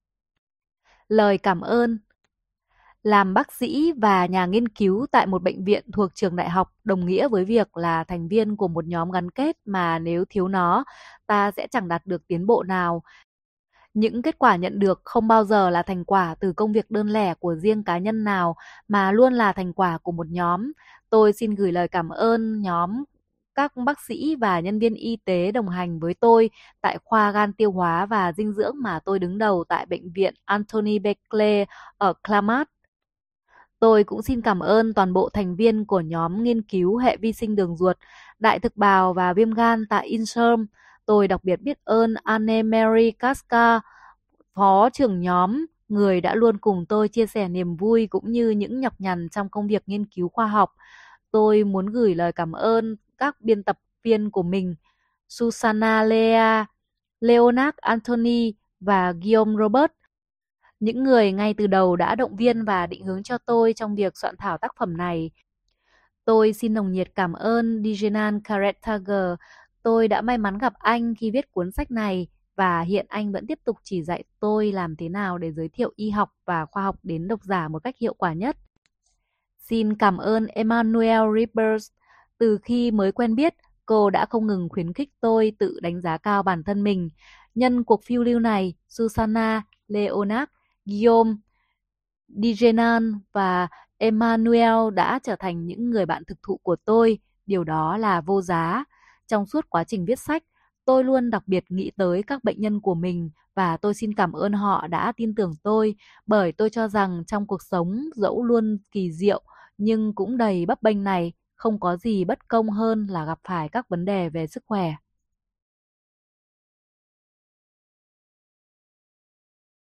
Lời cảm ơn. Làm bác sĩ và nhà nghiên cứu tại một bệnh viện thuộc trường đại học đồng nghĩa với việc là thành viên của một nhóm gắn kết mà nếu thiếu nó, ta sẽ chẳng đạt được tiến bộ nào. Những kết quả nhận được không bao giờ là thành quả từ công việc đơn lẻ của riêng cá nhân nào, mà luôn là thành quả của một nhóm. Tôi xin gửi lời cảm ơn nhóm các bác sĩ và nhân viên y tế đồng hành với tôi tại khoa gan tiêu hóa và dinh dưỡng mà tôi đứng đầu tại bệnh viện Anthony Berkeley ở Clamart. Tôi cũng xin cảm ơn toàn bộ thành viên của nhóm nghiên cứu hệ vi sinh đường ruột, đại thực bào và viêm gan tại INSERM. Tôi đặc biệt biết ơn Anne-Marie Casca, phó trưởng nhóm, người đã luôn cùng tôi chia sẻ niềm vui cũng như những nhọc nhằn trong công việc nghiên cứu khoa học. Tôi muốn gửi lời cảm ơn các biên tập viên của mình, Susanna Lea, Leonard Anthony và Guillaume Robert, những người ngay từ đầu đã động viên và định hướng cho tôi trong việc soạn thảo tác phẩm này. Tôi xin nồng nhiệt cảm ơn Dijenan Carretager. Tôi đã may mắn gặp anh khi viết cuốn sách này và hiện anh vẫn tiếp tục chỉ dạy tôi làm thế nào để giới thiệu y học và khoa học đến độc giả một cách hiệu quả nhất. Xin cảm ơn Emmanuel Rivers. Từ khi mới quen biết, cô đã không ngừng khuyến khích tôi tự đánh giá cao bản thân mình. Nhân cuộc phiêu lưu này, Susanna, Leonard, Guillaume, Dijenan và Emmanuel đã trở thành những người bạn thực thụ của tôi. Điều đó là vô giá. Trong suốt quá trình viết sách, tôi luôn đặc biệt nghĩ tới các bệnh nhân của mình và tôi xin cảm ơn họ đã tin tưởng tôi, bởi tôi cho rằng trong cuộc sống dẫu luôn kỳ diệu nhưng cũng đầy bấp bênh này, không có gì bất công hơn là gặp phải các vấn đề về sức khỏe.